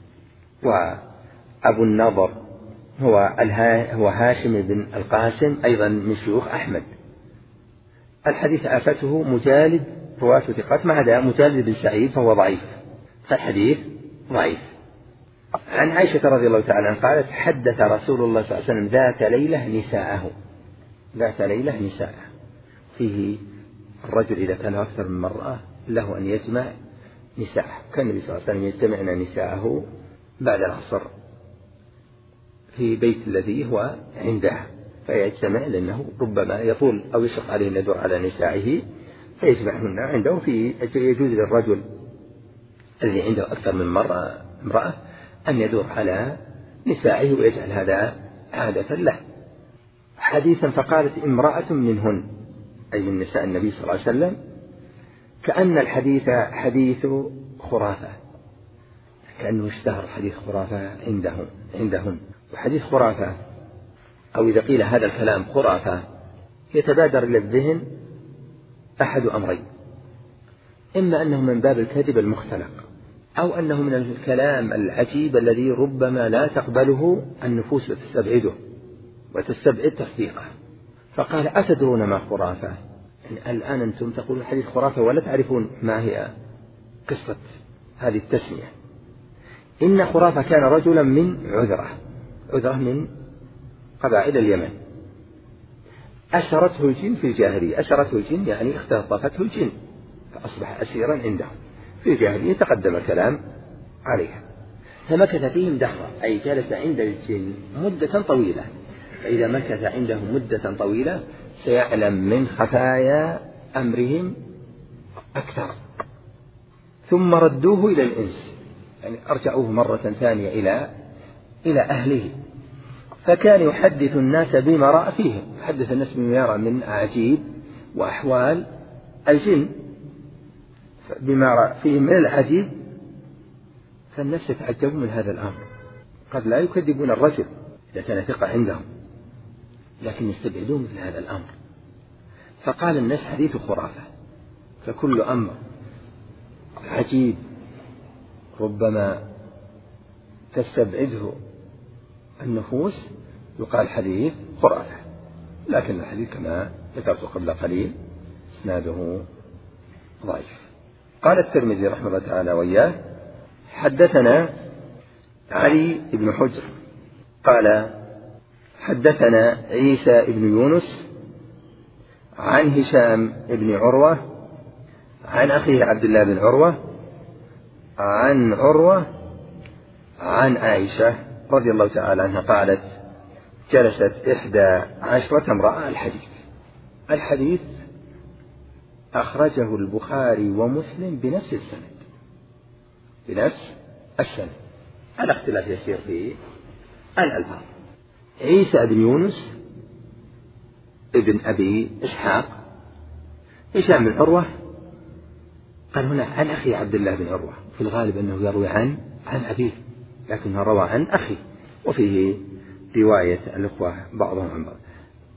وأبو النضر هو, هو هاشم بن القاسم أيضا من شيوخ أحمد. الحديث آفته مجالد رواة ثقات، ما عدا مجالد بن سعيد فهو ضعيف، فالحديث ضعيف. عن عائشة رضي الله تعالى عنها قالت: حدث رسول الله صلى الله عليه وسلم ذات ليلة نساءه. ذات ليلة نساءه فيه الرجل إذا كان أكثر من مرأة له أن يجمع نساءه، كان النبي صلى الله عليه وسلم يجتمعن نساءه بعد العصر في بيت الذي هو عنده، فيجتمع لأنه ربما يطول أو يشق عليه أن يدور على نسائه، فيجمعهن عنده. في يجوز للرجل الذي عنده أكثر من مرة امرأة أن يدور على نسائه ويجعل هذا عادة له. حديثا فقالت امرأة منهن، أي من نساء النبي صلى الله عليه وسلم، كأن الحديث حديث خرافة، كأنه اشتهر حديث خرافة عندهم عندهن. وحديث خرافة أو إذا قيل هذا الكلام خرافة يتبادر إلى الذهن أحد أمرين: إما أنه من باب الكذب المختلق، أو أنه من الكلام العجيب الذي ربما لا تقبله النفوس وتستبعده وتستبعد تصديقه. فقال: أتدرون ما خرافة؟ يعني الآن أنتم تقولون حديث خرافة ولا تعرفون ما هي قصة هذه التسمية. إن خرافة كان رجلا من عذرة، عذرة من قبائل اليمن، أسرته الجن في الجاهلية. أسرته الجن يعني اختطفته الجن فأصبح أسيرا عندهم في الجاهلية، تقدم الكلام عليها. فمكث فيهم دهرا، أي جلس عند الجن مدة طويلة. فإذا مكث عنده مدة طويلة سيعلم من خفايا أمرهم أكثر. ثم ردوه إلى الإنس، يعني أرجعوه مرة ثانية إلى إلى أهله، فكان يحدث الناس بما رأى فيهم، يحدث الناس بما يرى من أعاجيب وأحوال الجن، بما رأى فيهم من العجيب. فالناس يتعجبون من هذا الأمر، قد لا يكذبون الرجل إذا كان ثقة عندهم، لكن يستبعدون مثل هذا الأمر. فقال الناس حديث خرافة، فكل أمر عجيب ربما تستبعده النفوس يقال حديث خرافة. لكن الحديث كما ذكرت قبل قليل اسناده ضعيف. قال الترمذي رحمه الله تعالى وإياه: حدثنا علي بن حجر قال حدثنا عيسى بن يونس عن هشام بن عروة عن أخيه عبد الله بن عروة عن عروة عن عائشة رضي الله تعالى عنها قالت: جلست إحدى عشرة امرأة. الحديث الحديث أخرجه البخاري ومسلم بنفس السند بنفس السند على اختلاف يسير في الألفاظ. عيسى بن يونس ابن أبي إسحاق، هشام بن عروة قال هنا عن أخي عبد الله بن عروة، في الغالب أنه يروي عن عن أبيه، لكنه روى عن أخي، وفيه رواية الأخوة بعضهم عن بعض.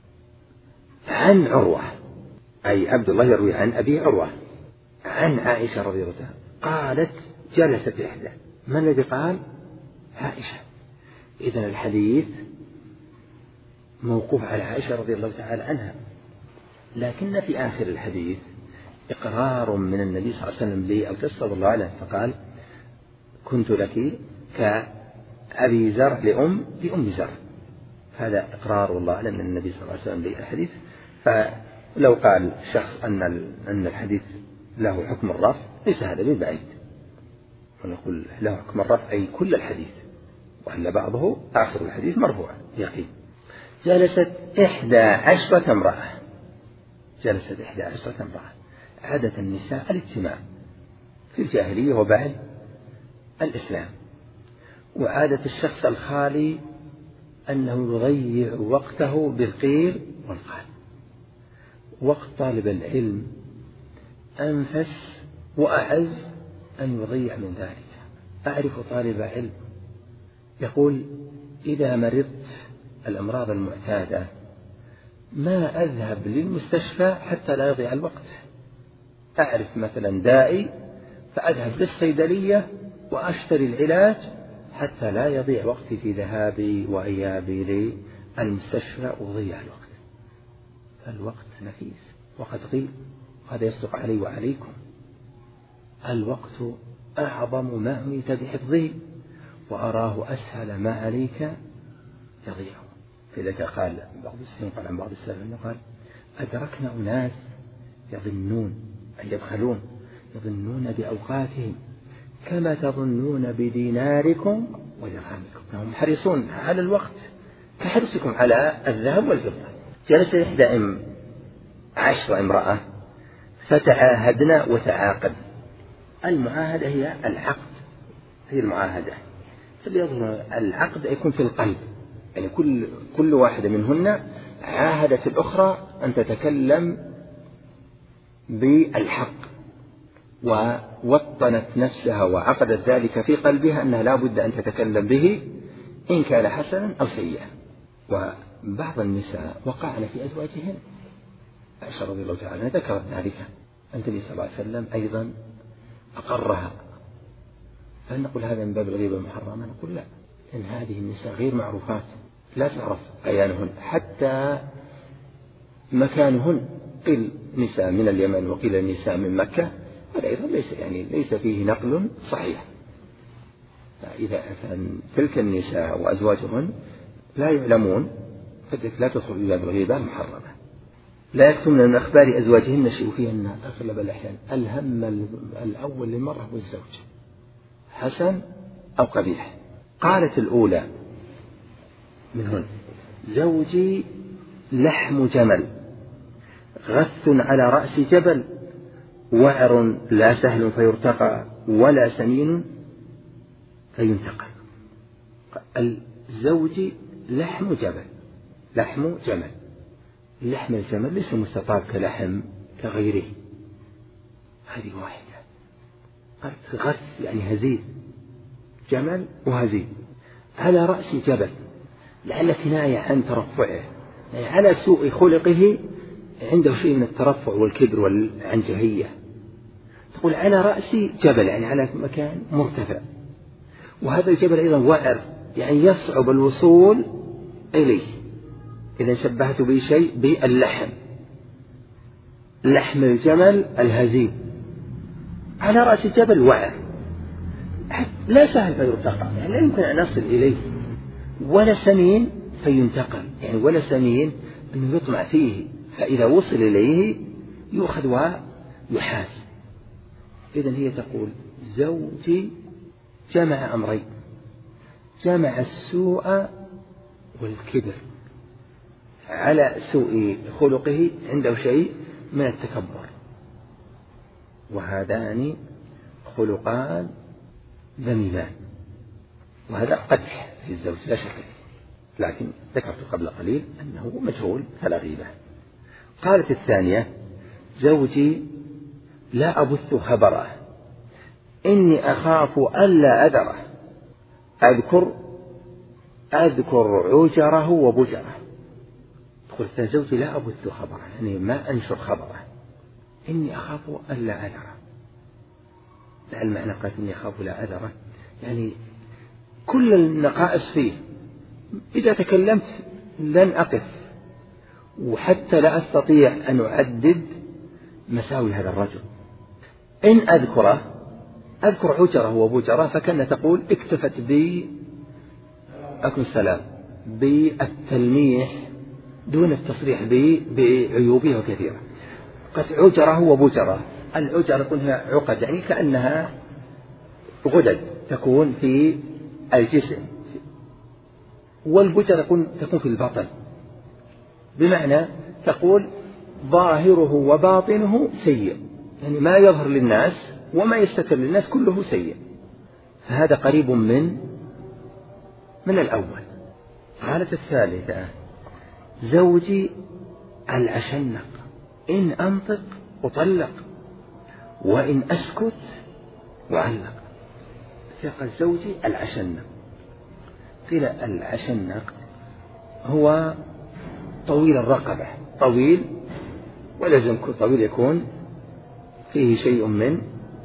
عن عروة أي عبد الله يروي عن أبي عروة عن عائشة رضي الله عنها قالت: جلست إحدى. من الذي قال؟ عائشة. إذن الحديث موقوف على عائشة رضي الله تعالى عنها، لكن في آخر الحديث إقرار من النبي صلى الله عليه وسلم للقصة والله أعلم، فقال: كنت لك كأبي زر لأم لأم زر. هذا إقرار والله أعلم من النبي صلى الله عليه وسلم للحديث. فلو قال شخص أن أن الحديث له حكم الرفع ليس هذا ببعيد، ونقول له حكم الرفع أي كل الحديث، وأن بعضه آخر الحديث مرفوع يقين. جلست إحدى عشرة امرأة. جلست إحدى عشرة امرأة. عادة النساء الاجتماع في الجاهلية وبعد الإسلام، وعادة الشخص الخالي أنه يضيع وقته بالقيل والقال. وقت طالب العلم أنفس وأعز أن يضيع من ذلك. أعرف طالب علم يقول: إذا مرضت الأمراض المعتادة ما أذهب للمستشفى حتى لا يضيع الوقت. أعرف مثلا دائي فأذهب للصيدلية وأشتري العلاج حتى لا يضيع وقتي في ذهابي وإيابي للمستشفى وضيع الوقت. الوقت نفيس وقد قيل، هذا يصدق علي وعليكم: الوقت أعظم ما عميت بحفظه وأراه أسهل ما عليك يضيع. فلذلك قال بعض السلف قال عن بعض السلف أنه قال: أدركنا أناس يظنون أي يبخلون يظنون بأوقاتهم كما تظنون بديناركم ودرهمكم. هم حريصون على الوقت كحرصكم على الذهب والفضة. جلست إحدى عشر امرأة فتعاهدنا وتعاقد. المعاهدة هي العقد، هي المعاهدة. فليظهر العقد يكون في القلب، يعني كل كل واحدة منهن عاهدت الأخرى أن تتكلم بالحق، ووطنت نفسها وعقدت ذلك في قلبها أنها لا بد أن تتكلم به إن كان حسنا أو سيئا. وبعض النساء وقعن في أزواجهن، عائشة رضي الله تعالى ذكرت ذلك، أن النبي صلى الله عليه وسلم أيضا أقرها. فهل نقول هذا من باب الغيبة المحرمة؟ نقول لا، إن هذه النساء غير معروفات، لا تعرف أعيانهن حتى مكانهن، قيل نساء من اليمن وقيل نساء من مكة، هذا أيضا ليس يعني ليس فيه نقل صحيح. فإذا كان تلك النساء وأزواجهن لا يعلمون فذلك لا تدخل إلا بالغيبة المحرمة. لا يكتمن من أخبار أزواجهن شيء، فيه أن أغلب الأحيان الهم الأول للمرأة والزوج حسن أو قبيح. قالت الأولى منهن: زوجي لحم جمل، غث على رأس جبل، وعر لا سهل فيرتقى، ولا سمين فينتقى. الزوج لحم جبل، لحم جمل، لحم الجمل ليس مستطاب كلحم كغيره، هذه واحدة. قالت غث يعني هزيل، جمل وهزيل، على رأس جبل، لعل كناية عن ترفعه، يعني على سوء خلقه، عنده شيء من الترفع والكبر والعنجهية. تقول على رأس جبل يعني على مكان مرتفع، وهذا الجبل أيضا وعر يعني يصعب الوصول إليه. إذا شبهت به شيء باللحم، لحم الجمل الهزيل على رأس الجبل وعر، لا سهل فيرتقى يعني لا يمكن أن نصل إليه، ولا سمين فينتقل يعني ولا سمين أنه يطمع فيه، فإذا وصل إليه يؤخذ ويحاس. إذن هي تقول زوجي جمع أمرين، جمع السوء والكبر، على سوء خلقه عنده شيء من التكبر، وهذان خلقان ذميمان، وهذا قدح في الزوج لا شك، لكن ذكرت قبل قليل أنه مجهول فلا غيبة. قالت الثانية: زوجي لا أبث خبره، إني أخاف ألا أذره، أذكر أذكر عجره وبجره. قلت زوجي لا أبث خبره يعني ما أنشر خبره، إني أخاف ألا أذره. لا المعنى قالت إني أخاف لا أذره يعني كل النقائص فيه، إذا تكلمت لن أقف، وحتى لا أستطيع أن أعدد مساوي هذا الرجل. إن أذكره أذكر عجره وبجره، فكان تقول اكتفت بي أكم السلام بالتلميح دون التصريح بعيوبه وكثيرة. قد عجره وبجره، العجر تكون هي عقد يعني كأنها غدد تكون في الجسم، والبجر تكون تكون في البطن، بمعنى تقول ظاهره وباطنه سيء، يعني ما يظهر للناس وما يستتر للناس كله سيء، فهذا قريب من من الأول. قالت الثالثة: زوجي الأشنق، إن أنطق أطلق، وإن أسكت أعلق. ثقة زوجي الأشنق، قيل الأشنق هو طويل الرقبة، طويل ولازم طويل يكون فيه شيء من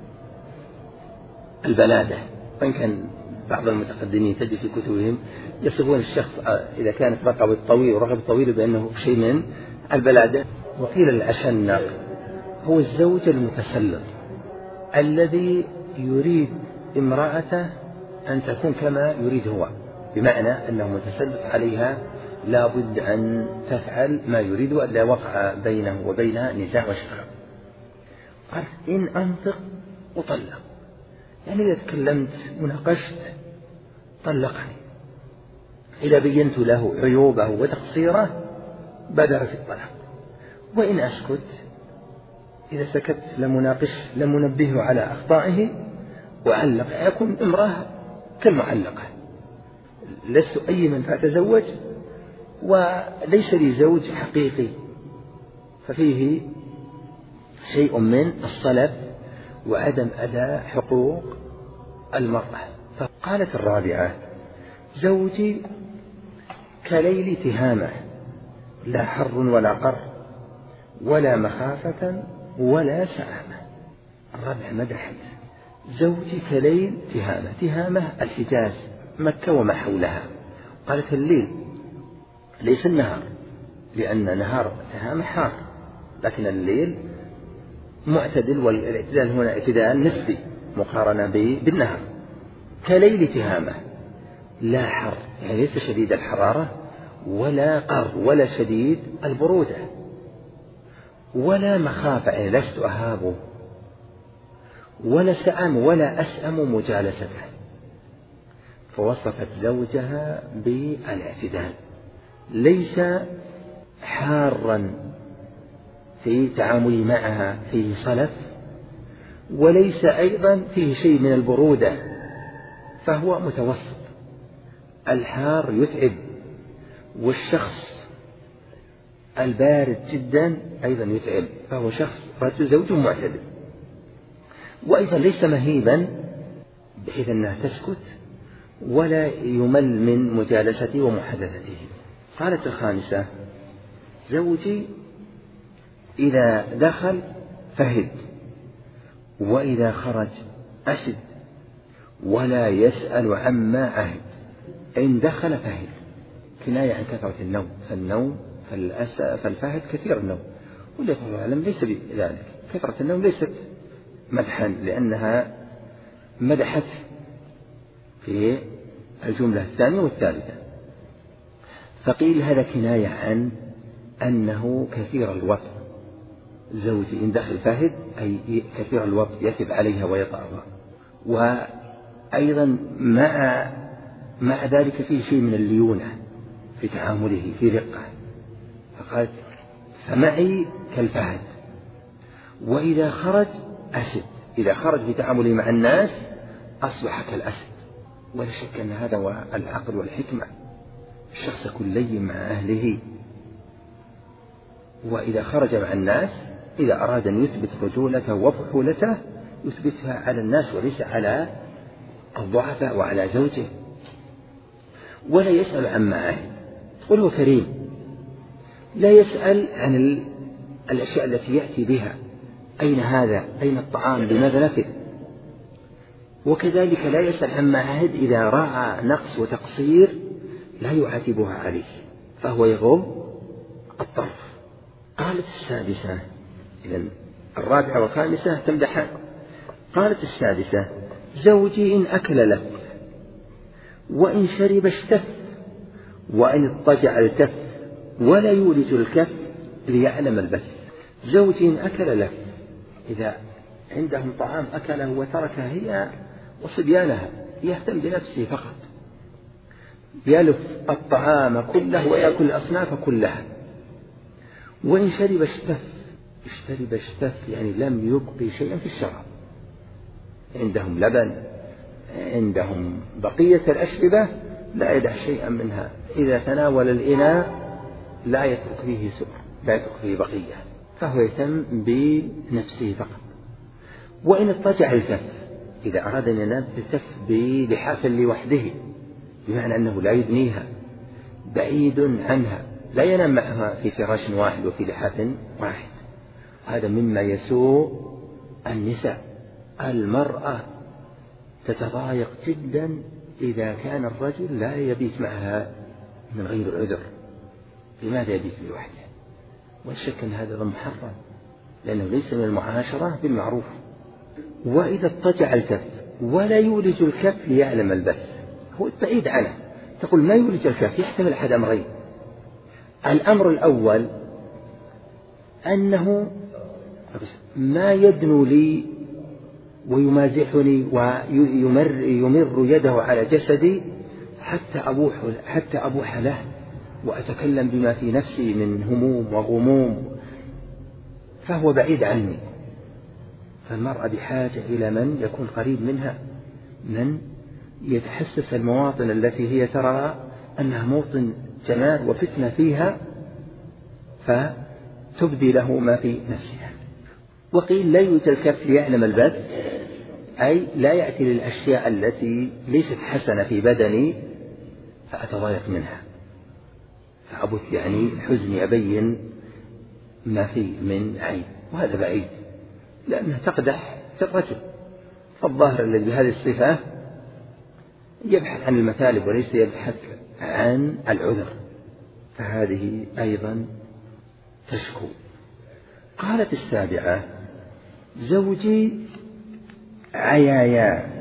البلادة، وإن كان بعض المتقدمين تجد في كتبهم يصفون الشخص إذا كانت رقبة طويل ورقبة طويلة بأنه شيء من البلادة. وقيل الأشنق هو الزوج المتسلط الذي يريد امرأته أن تكون كما يريد هو، بمعنى أنه متسلط عليها لا بد أن تفعل ما يريد وألا وقع بينه وبينها نزاع وشقاق. قال إن أنطق أطلق، يعني إذا تكلمت وناقشت طلقني، إذا بينت له عيوبه وتقصيره بادر في الطلاق، وإن أسكت إذا سكت لمناقش لمنبهه على أخطائه وعلق، يكون امرأة كالمعلقة، لست أي من فأتزوج وليس لي زوج حقيقي، ففيه شيء من الصلف وعدم أداء حقوق المرأة. فقالت الرابعة: زوجي كليل تهامة، لا حر ولا قر ولا مخافة ولا سآمة. الرابعة مدحت زوجي كليل تهامة. تهامة الحجاز، مكة وما حولها. قالت الليل ليس النهار، لأن نهار تهامة حار، لكن الليل معتدل، والاعتدال هنا اعتدال نسبي مقارنة بالنهار. كليل تهامة، لا حر يعني ليس شديد الحرارة ولا قر ولا شديد البرودة، ولا مخافة يعني لست أهابه، ولا سأم ولا أسأم مجالسته. فوصفت زوجها بالاعتدال، ليس حارا في تعاملي معها فيه صلف، وليس أيضا فيه شيء من البرودة، فهو متوسط. الحار يتعب، والشخص البارد جدا أيضا يتعب، فهو شخص رجل زوج معتدل. وأيضا ليس مهيبا بحيث أنها تسكت ولا يمل من مجالسته ومحادثته. قالت الخامسة: زوجي إذا دخل فهد، وإذا خرج أسد، ولا يسأل عما عهد. إن دخل فهد كناية عن كثرة النوم، فالنوم فالفهد كثير النوم، واللي يقول العلم ليس بذلك. كثرة النوم ليست مدحا، لأنها مدحت في الجملة الثانية والثالثة. فقيل هذا كناية عن أنه كثير الوطء. زوجي إن دخل فهد أي كثير الوطء، يثب عليها ويطأها. وأيضا مع مع ذلك فيه شيء من الليونة في تعامله، في رقة. فقالت: فمعي كالفهد. وإذا خرج أسد، إذا خرج في تعامله مع الناس أصبح كالأسد. ولا شك أن هذا هو العقل والحكمة، الشخص يكون لين مع أهله، وإذا خرج مع الناس إذا أراد أن يثبت رجولته وفحولته يثبتها على الناس وليس على الضعفاء وعلى زوجه. ولا يسأل عما عهد، تقول هو كريم، لا يسأل عن الأشياء التي يأتي بها، أين هذا، أين الطعام، بماذا نفذ. وكذلك لا يسأل عما عهد، إذا رأى نقص وتقصير لا يعاتبها عليه، فهو يغض الطرف. قالت السادسة، إذن الرابعة والخامسة تمدحان. قالت السادسة: زوجي إن أكل لف، وإن شرب اشتف، وإن اضطجع التف، ولا يولج الكف ليعلم البث. زوجي إن أكل لف، إذا عندهم طعام أكله وتركه هي وصبيانها، يهتم بنفسه فقط، يلف الطعام كله ويأكل الأصناف كلها. وإن شرب اشتف، اشترب اشتف يعني لم يبقي شيئا في الشراب، عندهم لبن، عندهم بقية الأشربة لا يدع شيئا منها، إذا تناول الإناء لا يترك فيه سؤر، لا يترك فيه بقية، فهو يهتم بنفسه فقط. وإن اضطجع الكف، إذا أراد أن ينام التف بلحاف لوحده، بمعنى أنه لا يدنيها، بعيد عنها، لا ينام معها في فراش واحد وفي لحاف واحد. هذا مما يسوء النساء. المرأة تتضايق جدا إذا كان الرجل لا يبيت معها من غير عذر. لماذا يبيت لوحده؟ والشك أن هذا محرم، لأنه ليس من المعاشرة بالمعروف. وإذا اضطجع الكف ولا يولج الكف ليعلم البث، هو بعيد عنه. تقول ما يولج الكف، يحتمل أحد أمرين. الأمر الأول أنه ما يدنو لي ويمازحني ويمر يمر يده على جسدي حتى أبوح حتى أبوح له وأتكلم بما في نفسي من هموم وغموم، فهو بعيد عني. فالمرأة بحاجة إلى من يكون قريب منها، من يتحسس المواطن التي هي ترى أنها موطن جمال وفتنة فيها فتبدي له ما في نفسها. وقيل لا يوجد الكف ليعلم البث، أي لا يأتي للأشياء التي ليست حسنة في بدني فأتضايق منها، فأبث يعني حزني أبين ما في من عيب، وهذا بعيد لأنها تقدح في الرجل. فالظاهر الذي بهذه الصفة يبحث عن المثالب وليس يبحث عن العذر، فهذه أيضا تشكو. قالت السابعة: زوجي عيايا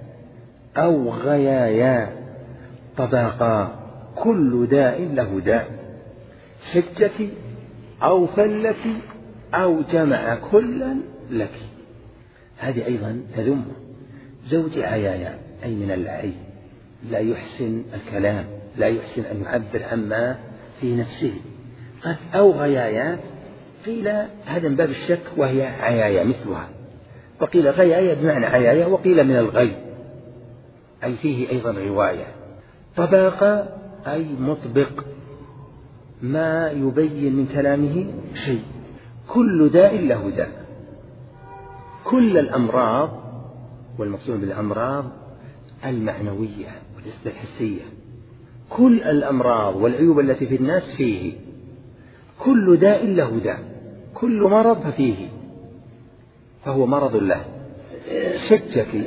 أو غيايا طباقا كل داء له داء، حجتي أو فلتي أو جمع كلا لك. هذه أيضا تذم. زوجي عيايا أي من العي، لا يحسن الكلام، لا يحسن أن يعبر عما في نفسه. قد أو غيايا، قيل هذا من باب الشك وهي عيايا مثلها، وقيل غيايا بمعنى عيايا، وقيل من الغي أي فيه أيضا رواية. طباقة أي مطبق، ما يبين من كلامه شيء. كل داء له داء، كل الأمراض، والمقصود بالأمراض المعنوية وليست الحسية، كل الأمراض والعيوب التي في الناس فيه، كل داء له داء، كل مرض ففيه، فهو مرض له. شجك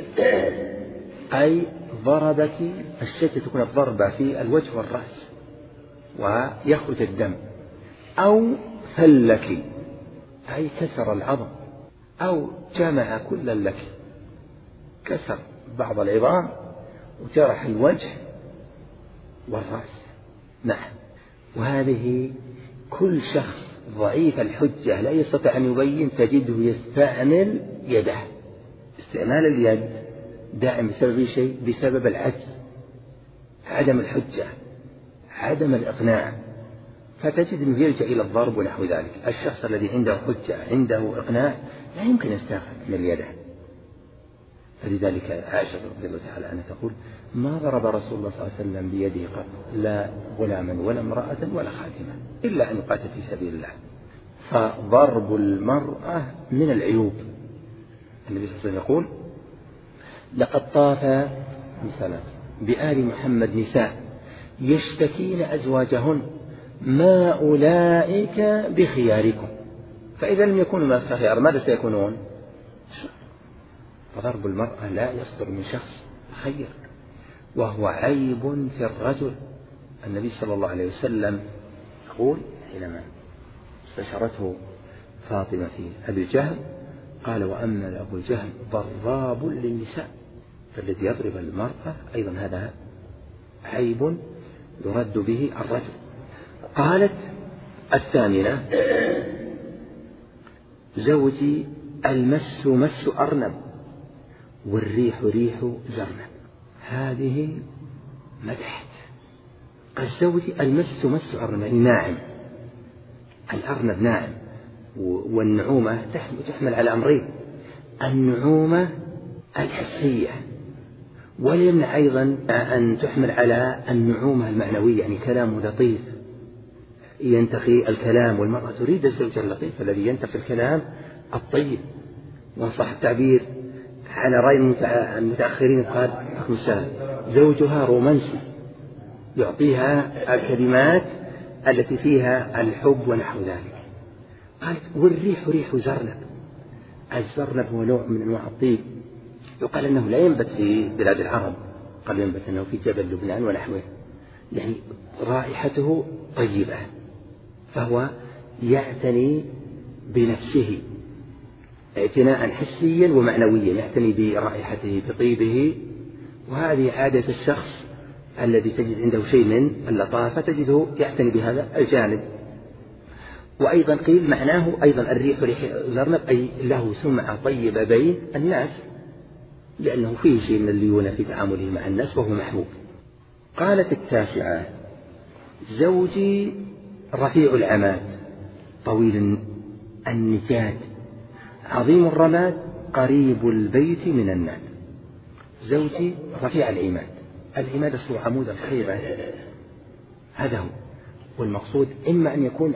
أي ضربك، الشجة تكون الضربة في الوجه والرأس ويخرج الدم. أو فلك أي كسر العظم، أو جمع كلا لك، كسر بعض العظام وجرح الوجه والرأس. نعم. وهذه كل شخص ضعيف الحجة لا يستطيع أن يبين تجده يستعمل يده. استعمال اليد دائم بسبب شيء، بسبب العجز، عدم الحجة، عدم الإقناع، فتجد أنه يلجأ إلى الضرب ونحو ذلك. الشخص الذي عنده حجة عنده إقناع لا يمكن يستعمل يده. فلذلك عائشة رضي الله تعالى عنها تقول: ما ضرب رسول الله صلى الله عليه وسلم بيده قط، لا غلاما ولا امرأة ولا خادمة، إلا أن يقاتل في سبيل الله. فضرب المرأة من العيوب. النبي صلى الله عليه وسلم يقول: لقد طاف مثلا بآل محمد نساء يشتكين أزواجهن ما أولئك بخياركم، فإذا لم يكونوا من الخيار ماذا سيكونون؟ فضرب المرأة لا يصدر من شخص خير، وهو عيب في الرجل. النبي صلى الله عليه وسلم يقول حينما استشارته فاطمة في أبي جهل قال: وأما أبو جهل ضراب للنساء. فالذي يضرب المرأة أيضا هذا عيب يرد به الرجل. قالت الثامنة: زوجي المس مس أرنب والريح ريح زرنب. هذه مدحت. الزوج المس مس أرنب ناعم، الأرنب ناعم، والنعومة تحمل على أمرين: النعومة الحسية، وليمنع أيضا أن تحمل على النعومة المعنوية، يعني كلام لطيف ينتقي الكلام، والمرأة تريد الزوج اللطيف الذي ينتقي الكلام الطيب. وصح التعبير على رأي المتأخرين قال زوجها رومانسي، يعطيها الكلمات التي فيها الحب ونحو ذلك. قالت: والريح ريح زرنب. الزرنب هو نوع من أنواع الطيب، يقال أنه لا ينبت في بلاد العرب، قال ينبت أنه في جبل لبنان ونحوه، يعني رائحته طيبة، فهو يعتني بنفسه اعتناء حسيا ومعنويا، يعتني برائحته بطيبه. وهذه عادة الشخص الذي تجد عنده شيء من اللطافة تجده يعتني بهذا الجانب. وأيضا قيل معناه أيضا الريح ريح زرنب أي له سمعة طيبة بين الناس، لأنه فيه شيء من الليونة في تعامله مع الناس وهو محبوب. قالت التاسعة: زوجي رفيع العماد طويل النجاد عظيم الرماد قريب البيت من الناد. زوجي رفيع العماد، العماد هو عمود الخيمة، هذا هو. والمقصود إما أن يكون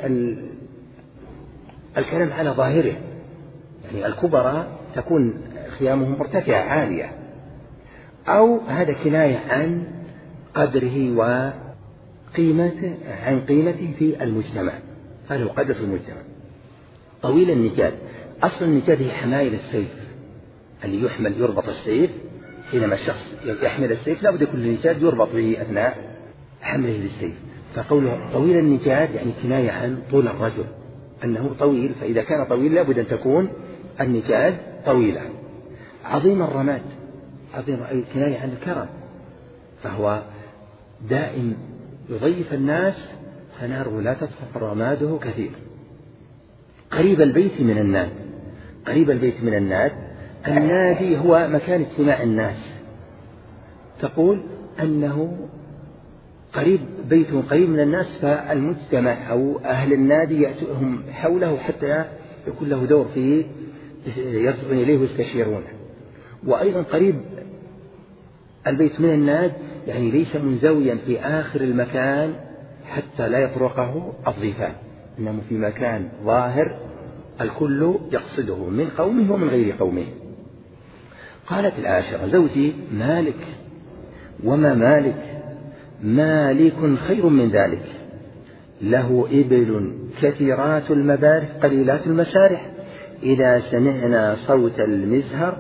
الكلام على ظاهره، يعني الكبراء تكون خيامهم مرتفعة عالية، أو هذا كناية عن قدره وقيمته، عن قيمته في المجتمع، هذا هو قدر في المجتمع. طويل النجاد، أصل النجاد هي حمايل السيف اللي يحمل، يربط السيف حينما الشخص يحمل السيف لا بد يكون النجاد يربط به أثناء حمله للسيف. فقوله طويل النجاد يعني كناية عن طول الرجل، أنه طويل، فإذا كان طويل لا بد أن تكون النجاد طويلة. عظيم الرماد، عظيم أي كناية عن الكرم، فهو دائم يضيف الناس فناره لا تطفح رماده كثير. قريب البيت من الناد، قريب البيت من الناد، النادي هو مكان اجتماع الناس، تقول أنه قريب بيته قريب من الناس، فالمجتمع أو أهل النادي يأتوهم حوله حتى يكون له دور في يرجعون إليه ويستشيرونه. وأيضا قريب البيت من الناد يعني ليس منزويا في آخر المكان حتى لا يطرقه الضيفان، إنه في مكان ظاهر الكل يقصده من قومه ومن غير قومه. قالت العاشرة زوجي مالك، وما مالك؟ مالك خير من ذلك، له إبل كثيرات المبارح قليلات المسارح، إذا سمعنا صوت المزهر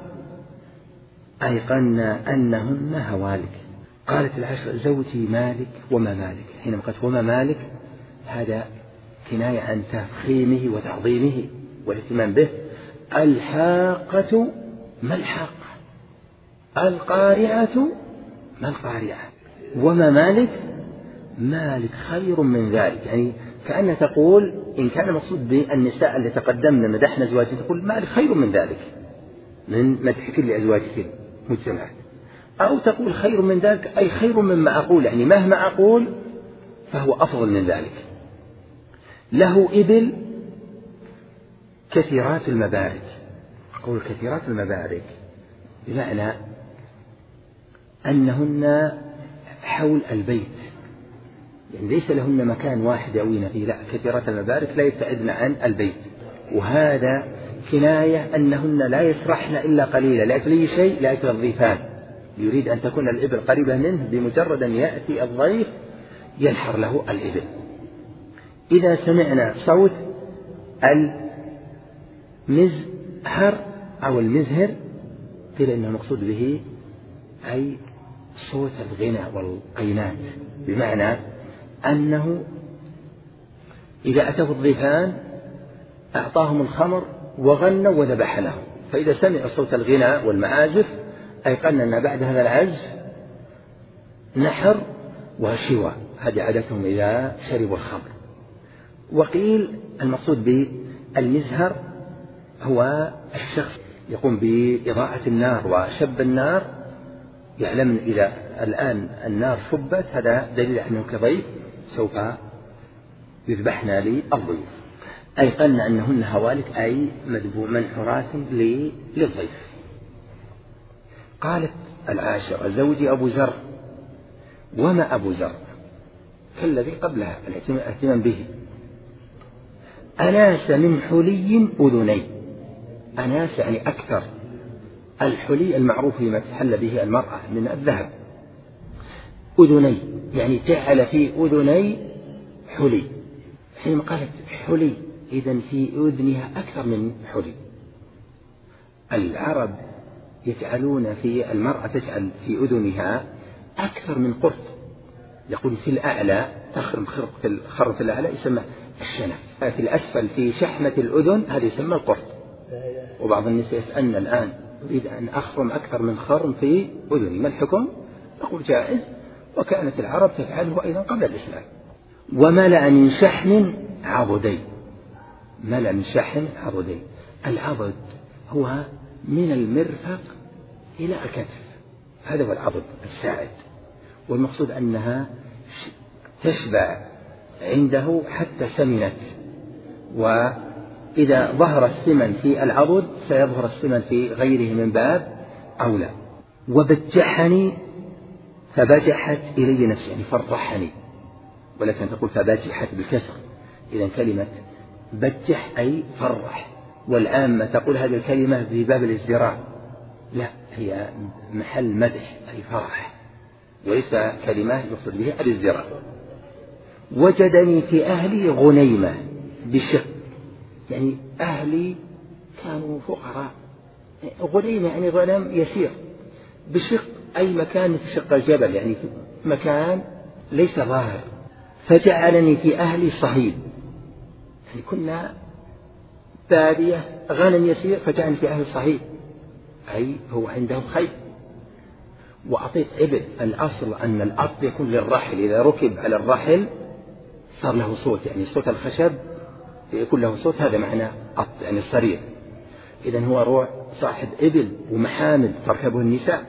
أيقنا أنهن هوالك. قالت العشر زوجي مالك وما مالك، حينما قالت وما مالك هذا كناية عن تفخيمه وتعظيمه والاهتمام به. الحاقة ما الحاقة، القارعة ما القارعة، وما مالك؟ مالك خير من ذلك، يعني كأنها تقول إن كان المقصود بالنساء اللي تقدمن مدحنا أزواجهن تقول مالك خير من ذلك من مدحك لأزواجك مجتمعات، أو تقول خير من ذلك أي خير مما أقول، يعني مهما أقول فهو أفضل من ذلك. له إبل كثيرات المبارك، أقول كثيرات المبارك بمعنى أنهن حول البيت، يعني ليس لهن مكان واحد يأوين فيه، لا كثيرات المبارك لا يبتعدن عن البيت، وهذا كناية أنهن لا يسرحن إلا قليلا لأجل أي شيء، لأجل الضيفان، يريد أن تكون الإبل قريبة منه بمجرد أن يأتي الضيف ينحر له الإبل. إذا سمعنا صوت المزهر أو المزهر قيل إنه مقصود به أي صوت الغنى والقينات، بمعنى أنه إذا أتوا الضيفان أعطاهم الخمر وغنوا وذبح لهم، فإذا سمعوا صوت الغنى والمعازف أيقن أن بعد هذا العزف نحر وشوى، هذه عادتهم إذا شربوا الخمر. وقيل المقصود بالمزهر هو الشخص يقوم بإضاءة النار وشب النار، يعلم إذا الآن النار شبت هذا دليل أنه كضيف سوف يذبحنا للضيف، أيقن أنهن هوالك أي منحرات للضيف. قالت العاشرة زوجي أبو زر، وما أبو زر كالذي قبلها الاهتمام به. أناس من حلي أذني، أناس يعني أكثر، الحلي المعروف فيما تحل به المرأة من الذهب، أذني يعني جعل في أذني حلي، حينما قالت حلي إذن في أذنها أكثر من حلي. العرب يجعلون في المرأة تجعل في أذنها أكثر من قرط، يقول في الأعلى تخرم خرق في الخرم في الأعلى يسمى الشنف، في الأسفل في شحمة الأذن هذا يسمى القرط. وبعض النساء يسألن الآن أريد أن أخرم أكثر من خرم في أذني ما الحكم؟ نقول جائز، وكانت العرب تفعله أيضا قبل الإسلام. وملأ من شحم عضدي، ملأ من شحم عضدي، العضد هو من المرفق إلى الكتف، هذا هو العضد الساعد، والمقصود أنها تشبع عنده حتى سمنت إذا ظهر السمن في العضد سيظهر السمن في غيره من باب أولى. وبجحني فبجحت إلي نفسي، يعني فرحني، ولكن تقول فبجحت بالكسر. إذا كلمة بجح أي فرح، والعامة تقول هذه الكلمة في باب الازدراء، لا، هي محل مدح أي فرح، وليس كلمة يقصد بها الازدراء. وجدني في أهلي غنيمة بشق، يعني أهلي كانوا فقراء، غنيمة يعني غنم يسير، بشق أي مكان في شق الجبل، يعني مكان ليس ظاهر. فجعلني في أهلي صهيب، يعني كنا بادية غنم يسير فجعلني في أهلي صهيب، أي هو عندهم خير. وأعطيت إبل، الأصل أن الأرض يكون للرحل، إذا ركب على الرحل صار له صوت، يعني صوت الخشب يكون له صوت، هذا معنى أط يعني الصرير. إذن هو روح صاحب إبل ومحامل تركبه النساء.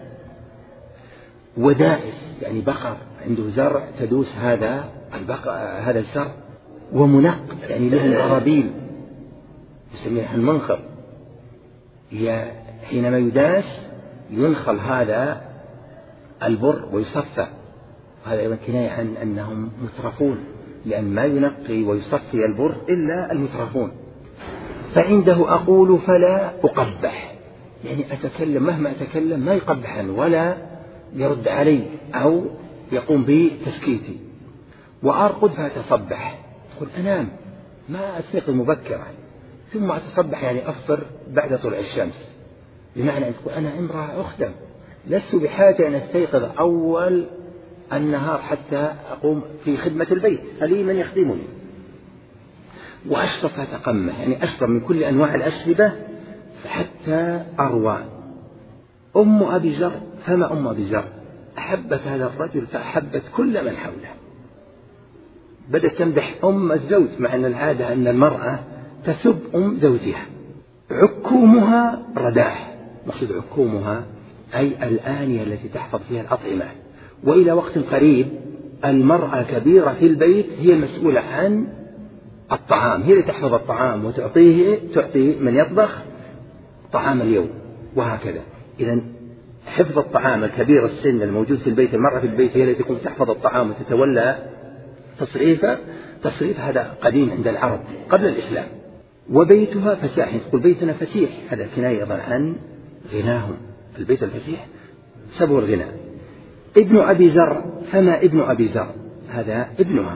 ودائس يعني بقر، عنده زرع تدوس هذا البقر هذا الزرع. ومنق يعني لهم غرابيل يسميها المنخر، هي حينما يداس ينخل هذا البر ويصفى، هذا أيضا كناية عن أنهم مترفون، لأن ما ينقي ويصفي البر إلا المترفون. فعنده أقول فلا أقبح، يعني أتكلم مهما أتكلم ما يقبحا ولا يرد علي أو يقوم بتسكيتي. وأرقد فأتصبح، تقول أنام ما أستيقظ مبكرا ثم أتصبح، يعني أفطر بعد طلوع الشمس، بمعنى أن تقول أنا امرأة أخدم، لست بحاجة أن أستيقظ أول النهار حتى أقوم في خدمة البيت، فلي من يخدمني. وأشرب فتقمه، يعني أشرب من كل أنواع الأشربة حتى أروى. أم أبي زر، فما أم أبي زر أحبت هذا الرجل فأحبت كل من حوله، بدأت تمدح أم الزوج، مع أن العادة أن المرأة تسب أم زوجها. عكومها رداح، مقصود عكومها أي الآنية التي تحفظ فيها الأطعمة. وإلى وقت قريب المرأة كبيرة في البيت هي المسؤولة عن الطعام، هي اللي تحفظ الطعام وتعطيه تعطي من يطبخ طعام اليوم، وهكذا. إذن حفظ الطعام الكبير السن الموجود في البيت، المرأة في البيت هي التي تقوم تحفظ الطعام وتتولى تصريفه. تصريف هذا قديم عند العرب قبل الإسلام. وبيتها فساح، تقول بيتنا فسيح، هذا كناية أيضا عن غناهم، البيت الفسيح سبب الغناء. ابن أبي زر، فما ابن أبي زر هذا ابنها.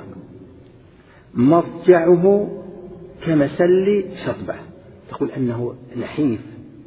مضجعه كمسل شطبة، تقول أنه نحيف،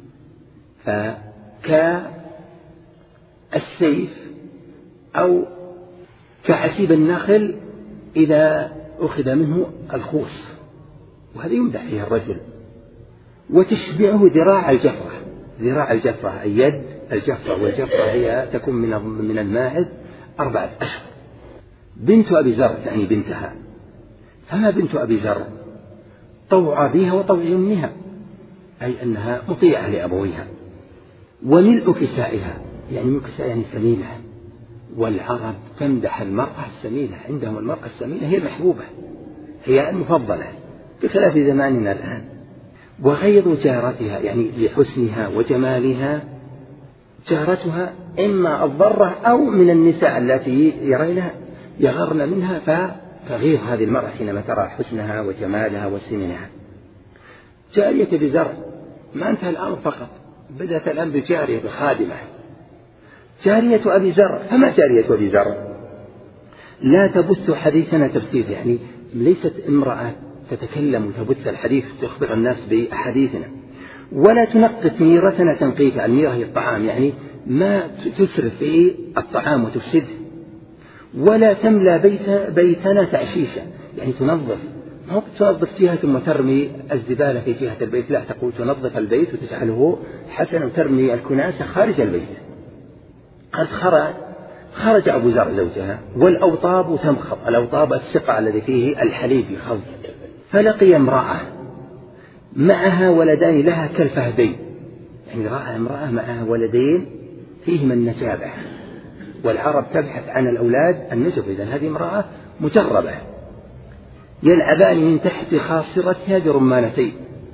فكالسيف أو كعسيب النخل إذا أخذ منه الخوص، وهذا يمدح فيها الرجل. وتشبعه ذراع الجفرة، ذراع الجفرة أي يد الجفرة، والجفرة هي تكون من من الماعز أربعة أشهر. بنت أبي زر يعني بنتها. فما بنت أبي زر طوع بها وطوع أمها، أي أنها مطيعة لأبويها. وملء كسائها، يعني ملء كسائها يعني سمينة، والعرب تمدح المرأة السمينة، عندهم المرأة السمينة هي المحبوبة، هي المفضلة، بخلاف زماننا الآن. وغيظ جارتها يعني لحسنها وجمالها، جارتها إما الضرة أو من النساء التي يرينها يغرن منها، فتغيظ هذه المرأة حينما ترى حسنها وجمالها وسمنها. جارية بزرع، ما انتهى الأمر فقط، بدأت الآن بجارية بخادمة. جارية أبي زر، فما جارية أبي زر لا تبث حديثنا تبثيث، يعني ليست امرأة تتكلم وتبث الحديث وتخبر الناس بأحاديثنا. ولا تنقص ميرتنا تنقيفا، الميرة هي الطعام، يعني ما تسرف في الطعام وتفسده. ولا تملى بيت بيتنا تعشيشا، يعني تنظف، ما تنظف جهة ثم ترمي الزبالة في جهة البيت، لا، تقول تنظف البيت وتجعله حسنا وترمي الكناسة خارج البيت. قد خرج خرج أبو زر زوجها، والأوطاب تمخض، الأوطاب السقع الذي فيه الحليب يخض. فلقي امرأة معها ولدان لها كالفهدين، يعني رأى امرأة معها ولدين فيهما النجابة، والعرب تبحث عن الأولاد النجب، إذن هذه امرأة مجربة. يلعبان من تحت خاصرتها برمانتين،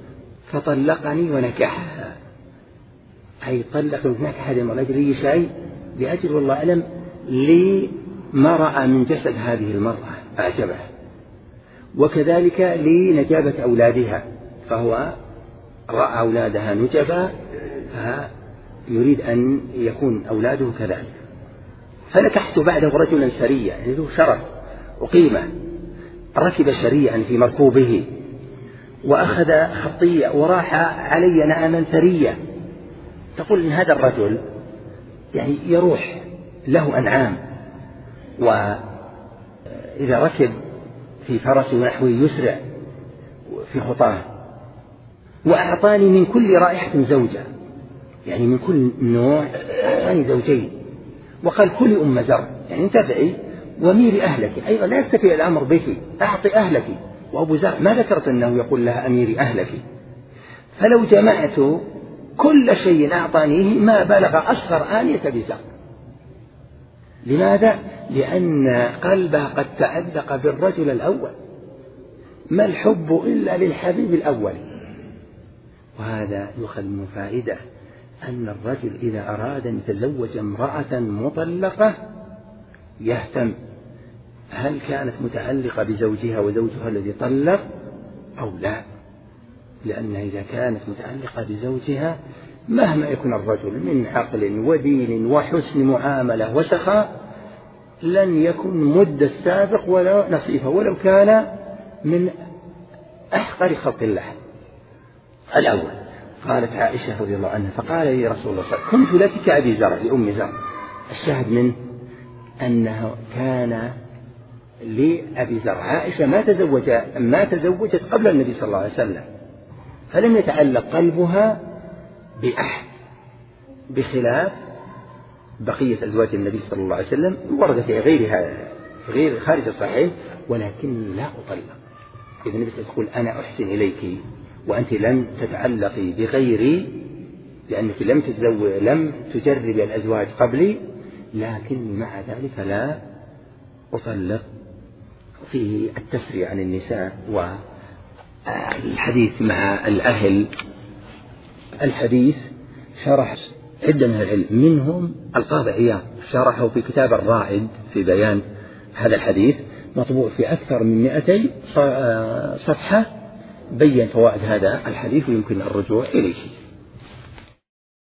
فطلقني ونكحها، أي طلق ونكح هذه المرأة لأجل شيء، لأجل والله أعلم لما رأى من جسد هذه المرأة أعجبه، وكذلك لنجابة أولادها، فهو رأى أولادها نجبا فيريد أن يكون أولاده كذلك. فنكحت بعده رجلا سريا، يعني له شرف وقيمة، ركب سريعا في مركوبه وأخذ خطية وراح علي نعما ثريا. تقول إن هذا الرجل يعني يروح له أنعام، وإذا ركب في فرس ونحوه يسرع في خطاه، وأعطاني من كل رائحة زوجة، يعني من كل نوع أعطاني زوجين، وقال كل أم زرع، يعني انتفعي وميري أهلك، أيضا لا يستفيد الأمر بك، أعطي أهلك. وأبو زرع ما ذكرت أنه يقول لها أميري أهلك، فلو جمعت كل شيء أعطانيه ما بلغ أصغر آنية بزرع. لماذا؟ لأن قلبه قد تعلق بالرجل الأول، ما الحب إلا للحبيب الأول. وهذا يؤخذ من فائدة أن الرجل إذا أراد أن يتزوج امرأة مطلقة يهتم هل كانت متعلقة بزوجها وزوجها الذي طلق أو لا، لأنها إذا كانت متعلقة بزوجها مهما يكون الرجل من عقل ودين وحسن معاملة وسخاء لن يكن مد السابق ولا نصيفه، ولو كان من أحقر خلق الله. الأول قالت عائشة رضي الله عنها فقال لي رسول الله صلى الله عليه وسلم كنت لك كأبي زرع لأم زرع. الشاهد منه أنه كان لأبي زرع، عائشة ما تزوج ما تزوجت قبل النبي صلى الله عليه وسلم، فلم يتعلق قلبها بأحد، بخلاف بقية أزواج النبي صلى الله عليه وسلم. ورد في غيرها في غير خارج الصحيح ولكن لا أطلق. إذا النبي صلى الله عليه وسلم يقول أنا أحسن إليك وأنت لم تتعلقي بغيري لأنك لم تتزوج لم تجربي الأزواج قبلي، لكن مع ذلك لا أطلق. فيه التسري عن النساء والحديث مع الأهل. الحديث شرح عدة من العلم، منهم القاضي عياض شرحه في كتاب الرائد في بيان هذا الحديث، مطبوع في أكثر من مئتي صفحة، بين فوائد هذا الحديث ويمكن الرجوع إليه.